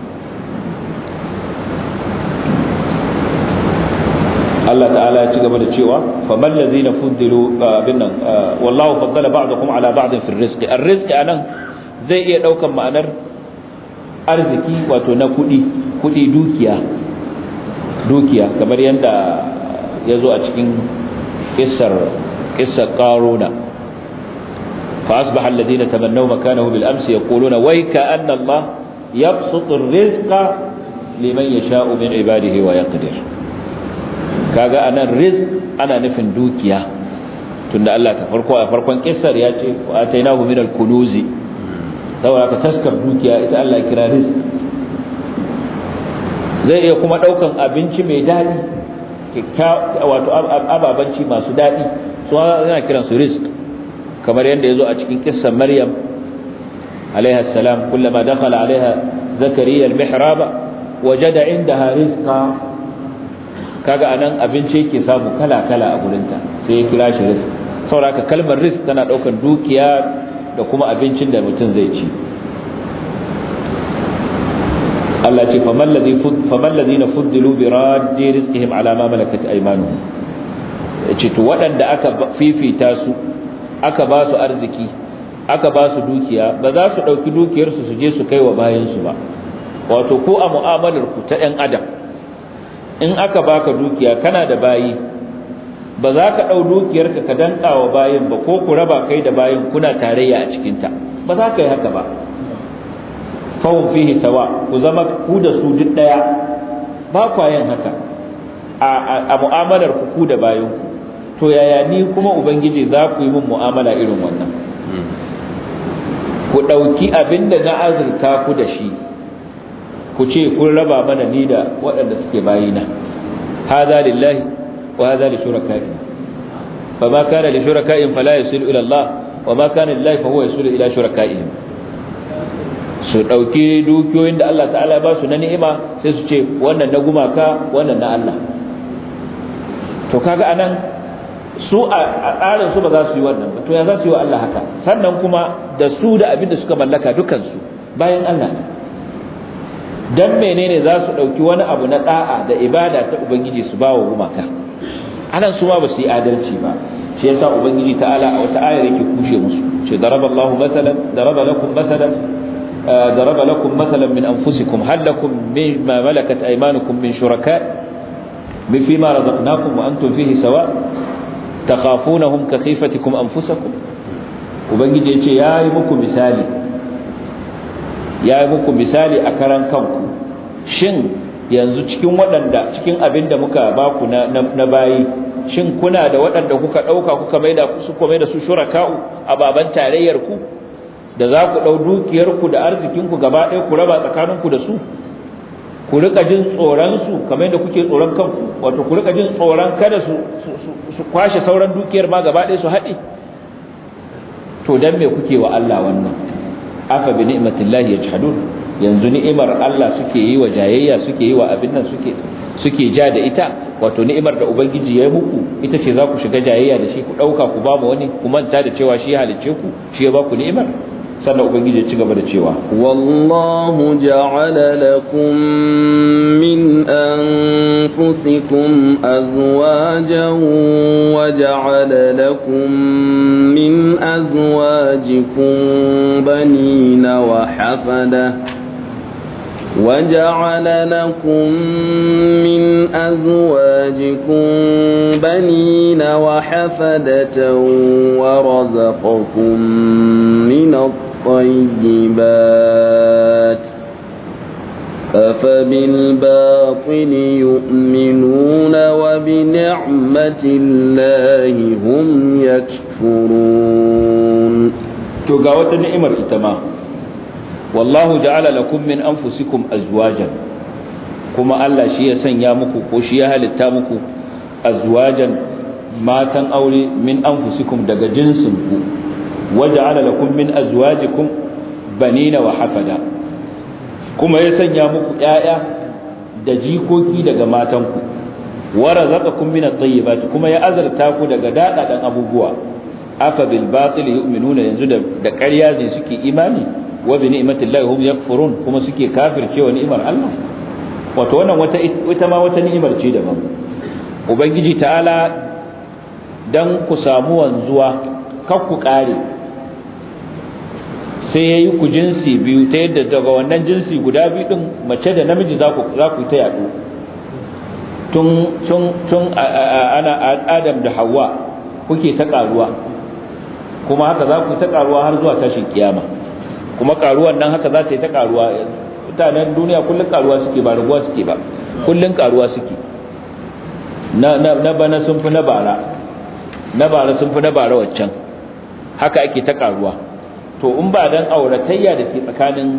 Allah ta'ala ya ci gaba da cewa faman ladina fuddilu abin nan wallahu faddala ba'dakum ala ba'din fi rizqi. Ar-rizqi anan zai iya daukan ma'anar arziki, wato na kudi, kudi dukiya dukiya kamar yadda ya zo a cikin kissar kissar qaruna. fa asbaha alladhina tamannaw makanahu bil amsi yaquluna wayka anna Allah yabsutu ar-rizqa liman yasha'u min ibadihi wa yaqdir. Kaga anan rizq ana nufin dukiya, tunda Allah ta farko a farkon kissar ya ce wa atainahu min al-kunuzi, saboda ka taskar dukiya ita Allah ya kira rizq. Zai iya kuma daukan abinci mai dadi, wato ababanci masu dadi, su ana kiran su rizq, kamar yadda yazo a cikin kissar Maryam alaiha salam, kullama dakhala alaiha zakariya al-mihraba wajada indaha rizqa. Kaga anan abinci yake samu kala kala a gurinta, sai ya kira shi rizq. Saboda kalmar rizq tana daukan dukiya da kuma abincin da mutum zai ci. Allah ce faman ladhi faman ladina fuddilu bi raddi rizqihim ala ma malakat aymanuhum. Yace to waɗanda aka fifita su, aka ba su arziki, aka ba su dukiya, ba za su dauki dukiyar su su je su kai wa bayan su ba. Wato ko a mu'amalar ku ta ɗan adam, in aka baka dukiya kana da bayi, ba za ka dau dukiyarka ka danka wa bayin ba, ko ku raba kai da bayin kuna tarayya a cikin ta, ba za ka yi haka ba. fawun fihi sawa, ku zama ku da su duk daya, ba kwa yin haka a mu'amalar ku ku da bayin ku. To yaya ni kuma ubangiji za ku yi min mu'amala irin wannan? Ku dauki abinda na azurta ku da shi, ku ce kun raba mana ni da waɗanda suke bayina. Hadha lillahi wa hadha li shuraka'in, fama kana li shuraka'in fala yasilu ila Allah, wa ma kana lillahi fa huwa yasilu ila shuraka'ihim. Su dauki dukiyoyin da Allah ta'ala ba su na ni'ima, sai su ce wannan na gumaka, wannan na Allah. To kaga anan su a tsarin su ba za su yi wannan ba, to ya za su yi wa Allah haka? Sannan kuma da su da abin da suka mallaka dukansu bayan Allah ne. Dan menene za su dauki wani abu na da'a da ibada ta ubangiji su bawa gumaka? Anan su ma ba su yi adalci ba. Shi yasa ubangiji ta'ala a wata ayar yake kushe musu, ce daraballahu masalan daraba lakum masalan daraba lakum masalan min anfusikum hal lakum mimma malakat aymanukum min shuraka' fi ma razaqnakum wa antum fihi sawa. takhafunahum ka khifatikum anfusakum ubangiji yace yayi muku misali yayi muku misali a karan kanku shin yanzu cikin waɗanda cikin abin da muka ba ku na, na bayi shin kuna da waɗanda kuka ɗauka kuka maida su kuma da su shuraka'u a baban tarayyar ku da za ku ɗau dukiyarku da arzikinku gaba ɗaya ku raba tsakaninku da su ku rika jin tsoron su kamar yadda kuke tsoron kanku wato ku rika jin tsoron kada su su kwashe sauran dukiyar ma gaba ɗaya su haɗe to dan me kuke wa Allah wannan afa bi ni'matillahi yajhadun yanzu ni'imar Allah suke yi wa jayayya suke yi wa abin nan suke suke ja da ita wato ni'imar da ubangiji ya yi muku ita ce za ku shiga jayayya da shi ku dauka ku ba mu wani ku manta da cewa shi ya halicce ku shi ya ba ku ni'imar sannan ubangiji ya ci gaba da cewa wallahu ja'ala lakum min anfusikum azwajan wa ja'ala lakum min azwajikum banina wa hafada وجعل لكم من أزواجكم بنين وحفدة ورزقكم من الطيبات أفبالباطل يؤمنون وبنعمة الله هم يكفرون تقاوة النعمة التمام wallahu ja'ala lakum min anfusikum azwajan kuma Allah shi ya sanya muku ko shi ya halitta muku azwajan matan aure min anfusikum daga jinsin ku waja'ala lakum min azwajikum banina wa hafada kuma ya sanya muku ƴaƴa da jikoki daga matan ku wa razaqakum min at-tayyibati kuma ya azarta ku daga dadadan abubuwa afa bil batil yu'minuna yanzu da ƙarya ne suke imani wa bi ni'matillahi hum yakfurun kuma suke kafircewa ni'imar Allah wato wannan wata ita ma wata ni'imar ce daban ubangiji ta'ala dan ku samu wanzuwa kar ku kare sai yayi ku jinsi biyu ta yadda daga wannan jinsi guda biyu din mace da namiji za ku za ku ta yado tun tun tun ana Adam da Hawwa kuke ta karuwa kuma haka za ku ta karuwa har zuwa tashin kiyama kuma karuwan nan haka za ta yi ta karuwa mutanen duniya kullun karuwa suke ba raguwa suke ba kullun karuwa suke na na na bana sun fi na bara na bara sun fi na bara waccan haka ake ta karuwa to in ba dan auratayya da ke tsakanin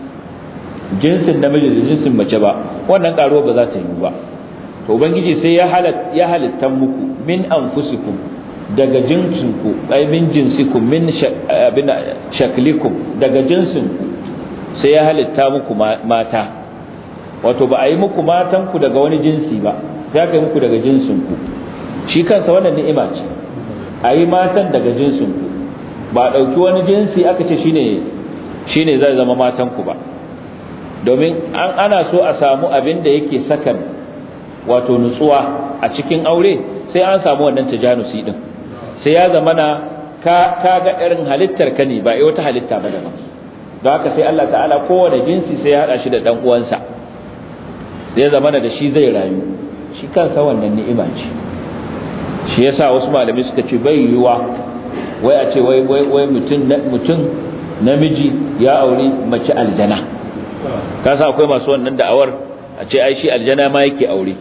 jinsin namiji da jinsin mace ba wannan karuwa ba za ta yi ba to ubangiji sai ya halatta ya halitta muku min anfusikum daga jinsinku ai min jinsikum min shaklikum daga jinsinku sai ya halitta muku mata wato ba a yi muku matanku daga wani jinsi ba sai aka yi muku daga jinsinku shi kansa wannan ni'ima ce a yi matan daga jinsinku ba a ɗauki wani jinsi aka ce shine shine zai zama matanku ba domin an ana so a samu abin da yake sakan wato nutsuwa a cikin aure sai an samu wannan tajanusi din sai ya zama na ka ga irin halittar ka ne ba ai wata halitta ba daban don haka sai Allah ta'ala kowane jinsi sai ya hada shi da dan uwansa zai zama da shi zai rayu shi kansa wannan ni'ima ce shi yasa wasu malami suka ce bai yiwa wai a ce wai wai wai mutum mutum namiji ya aure mace aljana ka sa akwai masu wannan da'awar a ce ai shi aljana ma yake aure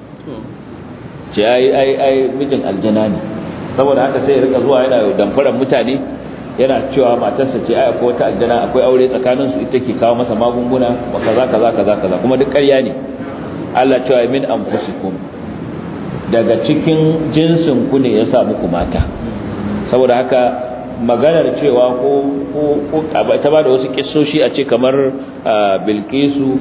ce ai ai ai mijin aljana ne saboda haka sai ya rika zuwa yana damfaran mutane yana cewa matarsa ce ai akwai wata aljana akwai aure tsakanin su ita ke kawo masa magunguna wa kaza kaza kaza kaza kuma duk ƙarya ne Allah cewa min anfusikum daga cikin jinsin ku ne ya sa muku mata saboda haka maganar cewa ko ko ko ta ba da wasu kissoshi a ce kamar Bilkisu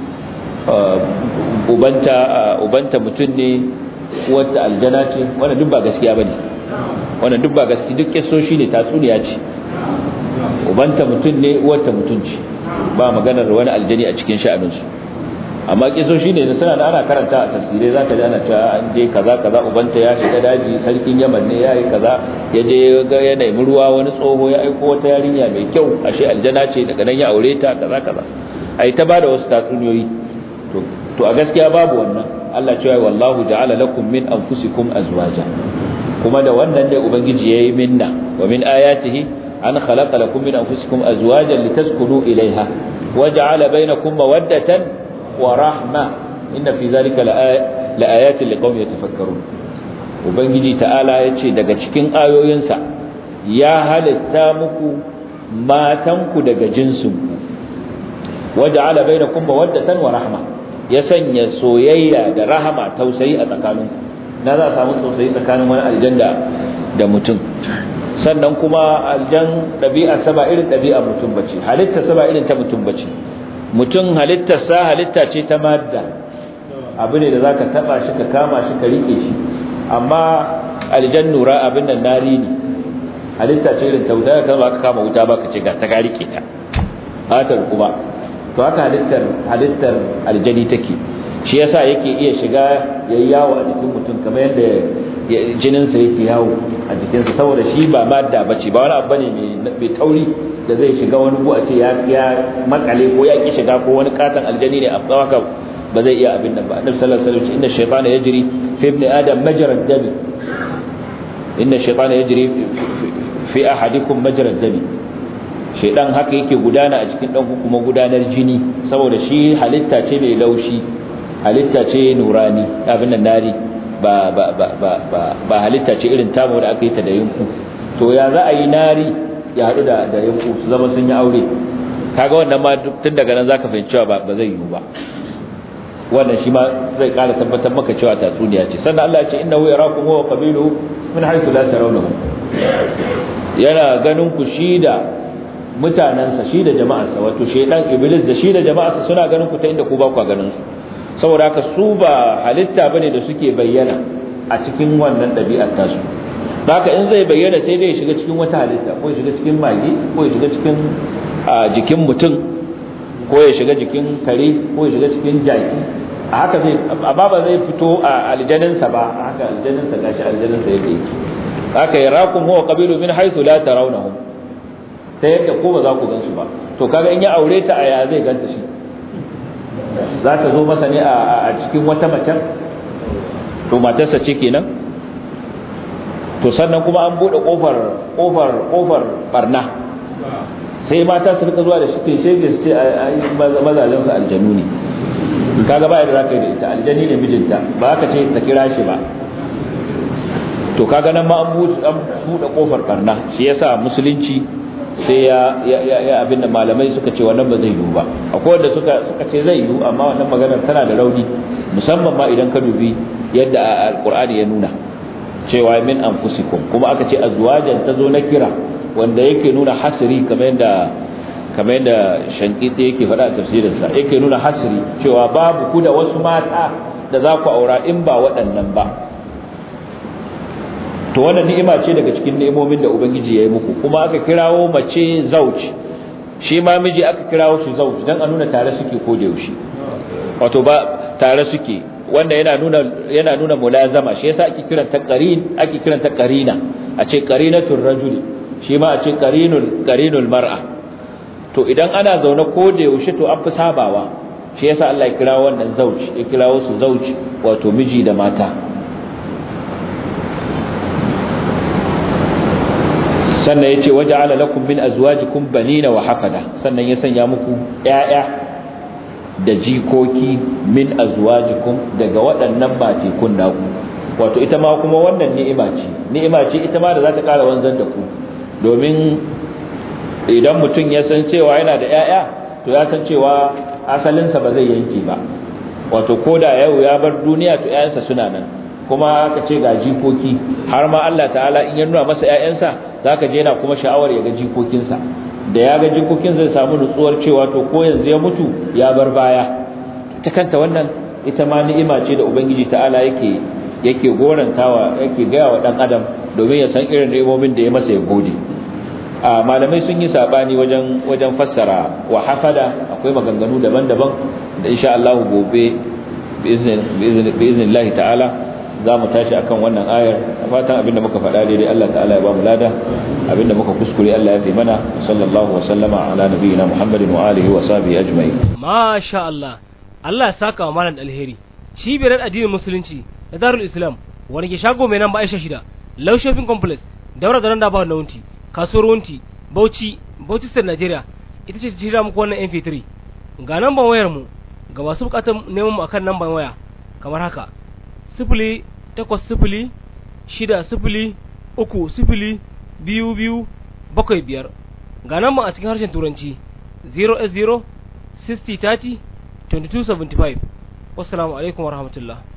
ubanta ubanta mutun ne wata aljana ce wannan duk ba gaskiya bane wannan duk ba gaskiya duk kissoshi ne tatsuniya ce ubanta mutun ne uwarta mutun ce ba maganar wani aljani a cikin sha'aninsu amma kissoshi ne da suna da ana karanta a tafsirai zaka ji ana cewa an je kaza kaza ubanta ya shiga daji sarkin Yaman ne yayi kaza ya je ga ya nemi ruwa wani tsoho ya aiko wata yarinya mai kyau ashe aljana ce daga nan ya aure ta kaza kaza ai ta bada wasu tatsuniyoyi to to a gaskiya babu wannan Allah cewa wallahu ja'ala lakum min anfusikum azwaja kuma da wannan dai ubangiji yayi minna wa min ayatihi an khalaqa lakum min anfusikum azwajan litaskunu ilayha waja'ala bainakum mawaddatan wa rahma inna fi dhalika laayatin liqaumin yatafakkarun. ubangiji ta'ala yace daga cikin ayoyinsa ya halitta muku matanku daga jinsinku waja'ala bainakum mawaddatan wa rahma ya sanya soyayya da rahama tausayi a tsakaninku na za a samu tausayi tsakanin wani aljanda da mutum. sannan kuma aljan ɗabi'a saba irin ɗabi'a mutum bace, halitta saba irin ta mutum bace. mutum halittar sa halitta ce ta madda, abu ne da zaka taba shi ka kama shi ka rike shi, amma aljan nura abin nan nari ne, halitta ce irin ta wuta, kan ba ka kama wuta ba ka ce ga ta ka rike ta hatar kuma to haka halittar halittar aljani take. shi yasa yake iya shiga yayi yawo a jikin mutum kamar yadda jinin sa yake yawo a jikin sa, saboda shi ba madda bace, ba wani abu bane mai tauri da zai shiga wani bu a ce ya ya makale ko ya ki shiga ko wani katan aljani ne a tsawaka ba zai iya abin nan ba. annabi sallallahu alaihi wasallam inna shaytana yajri fi ibn adam majra ad-dam, inna shaytana yajri fi ahadikum majra ad-dam, shaytan haka yake gudana a cikin dan kuma gudanar jini, saboda shi halitta ce mai laushi, halitta ce nurani abin nan nari, ba ba ba ba ba halitta ce irin tamu da aka yi ta da yunku. to ya za a yi nari ya hadu da da yunku su zama sun yi aure? kaga wannan ma tun daga nan zaka fahimci cewa ba zai yiwu ba. wannan shi ma zai ƙara tabbatar maka cewa tatsuniya ce. sannan Allah ya ce innahu yarakum huwa qabiluhu min haythu la tarawnahu, yana ganin ku shi da mutanansa, shi da jama'arsa, wato shaytan iblis da shi da jama'arsa suna ganin ku ta inda ku ba ku ganin su. saboda haka su ba halitta bane da suke bayyana a cikin wannan ɗabi'ar tasu. haka in zai bayyana sai dai ya shiga cikin wata halitta, ko ya shiga cikin mage, ko ya shiga cikin jikin mutum, ko ya shiga jikin kare, ko ya shiga cikin jaki. a haka zai amma ba zai fito a aljaninsa ba, haka aljaninsa gashi aljaninsa yake yake. haka yarakum huwa qabilu min haythu la tarawnahum, ta yadda ko ba za ku gansu ba. to kaga in ya aure ta aya zai ganta shi? za ta zo masa ne a cikin wata macen? to matarsa ce kenan. to sannan kuma an bude kofar kofar kofar barna, sai mata su rika zuwa da shi sai ga sai mazajen su aljanu ne. kaga ba yadda zaka yi da ita, aljani ne mijinta, ba ka ce ta kira shi ba. to kaga nan ma an bude an bude kofar barna. shi yasa musulunci sai ya ya abin da malamai suka ce wannan ba zai yiwu ba. akwai wanda suka suka ce zai yiwu, amma wannan maganar tana da rauni, musamman ma idan ka dubi yadda alqur'ani ya nuna cewa min anfusikum, kuma aka ce azwajan tazo na kira wanda yake nuna hasri, kamar yadda kamar yadda shankiti yake faɗa a tafsirin sa, yake nuna hasri cewa babu ku da wasu mata da za ku aura in ba waɗannan ba. to wannan ni'ima ce daga cikin ni'imomin da ubangiji ya yi muku. kuma aka kirawo mace zauj, shi ma miji aka kirawo shi zauj dan a nuna tare suke ko da yaushe, wato ba tare suke. wanda yana nuna yana nuna mulazama, shi yasa ake kiran ta qarin, ake kiran ta qarina, a ce qarinatul rajuli, shi ma a ce qarinul qarinul mar'a. to idan ana zaune ko da yaushe to an fi sabawa, shi yasa Allah ya kirawo wannan zauj, ya kirawo su zauj, wato miji da mata. sannan yace waja'ala lakum min azwajikum banina wa hafada, sannan ya sanya muku ƴaƴa da jikoki min azwajikum daga waɗannan matekun naku. wato ita ma kuma wannan ni'ima ce, ni'ima ce ita ma da za ta ƙara wanzar da ku, domin idan mutum ya san cewa yana da ƴaƴa to ya san cewa asalinsa ba zai yanke ba. wato ko da yau ya bar duniya to ƴaƴansa suna nan, kuma aka ce ga jikoki, har ma Allah ta'ala in ya nuna masa ƴaƴansa zaka je yana kuma sha'awar ya ga jikokinsa. da ya ga jikokin zai samu nutsuwar cewa to ko yanzu ya mutu ya bar baya. ta kanta wannan ita ma ni'ima ce da ubangiji ta'ala yake yake gorantawa, yake gaya wa dan adam domin ya san irin ni'imomin da ya masa ya gode. a malamai sun yi sabani wajen wajen fassara wa hafada, akwai maganganu daban-daban da insha Allah gobe bi iznillahi ta'ala za mu tashi akan wannan ayar. fatan abinda muka faɗa daidai Allah ta'ala ya ba mu lada, abinda muka kuskure Allah ya fi mana. sallallahu wa sallama ala nabiyyina Muhammadin wa alihi wa sahbihi ajma'in. masha Allah, Allah ya saka wa malam alheri. cibiyar addinin musulunci da Darul Islam wani ke shago mai nan ba Aisha shida Low Shopping Complex daura da randa ba na wunti kasuwar wunti Bauchi Bauchi State Nigeria ita ce jira muku wannan M P three ga namban wayar mu ga masu bukatar neman mu akan namban waya kamar haka sifili takwas sifili shida sifili uku sifili biyu biyu bakwai biyar ga namban a cikin harshen turanci zero eight zero sixty thirty twenty-two seventy-five. Wassalamu alaikum warahmatullahi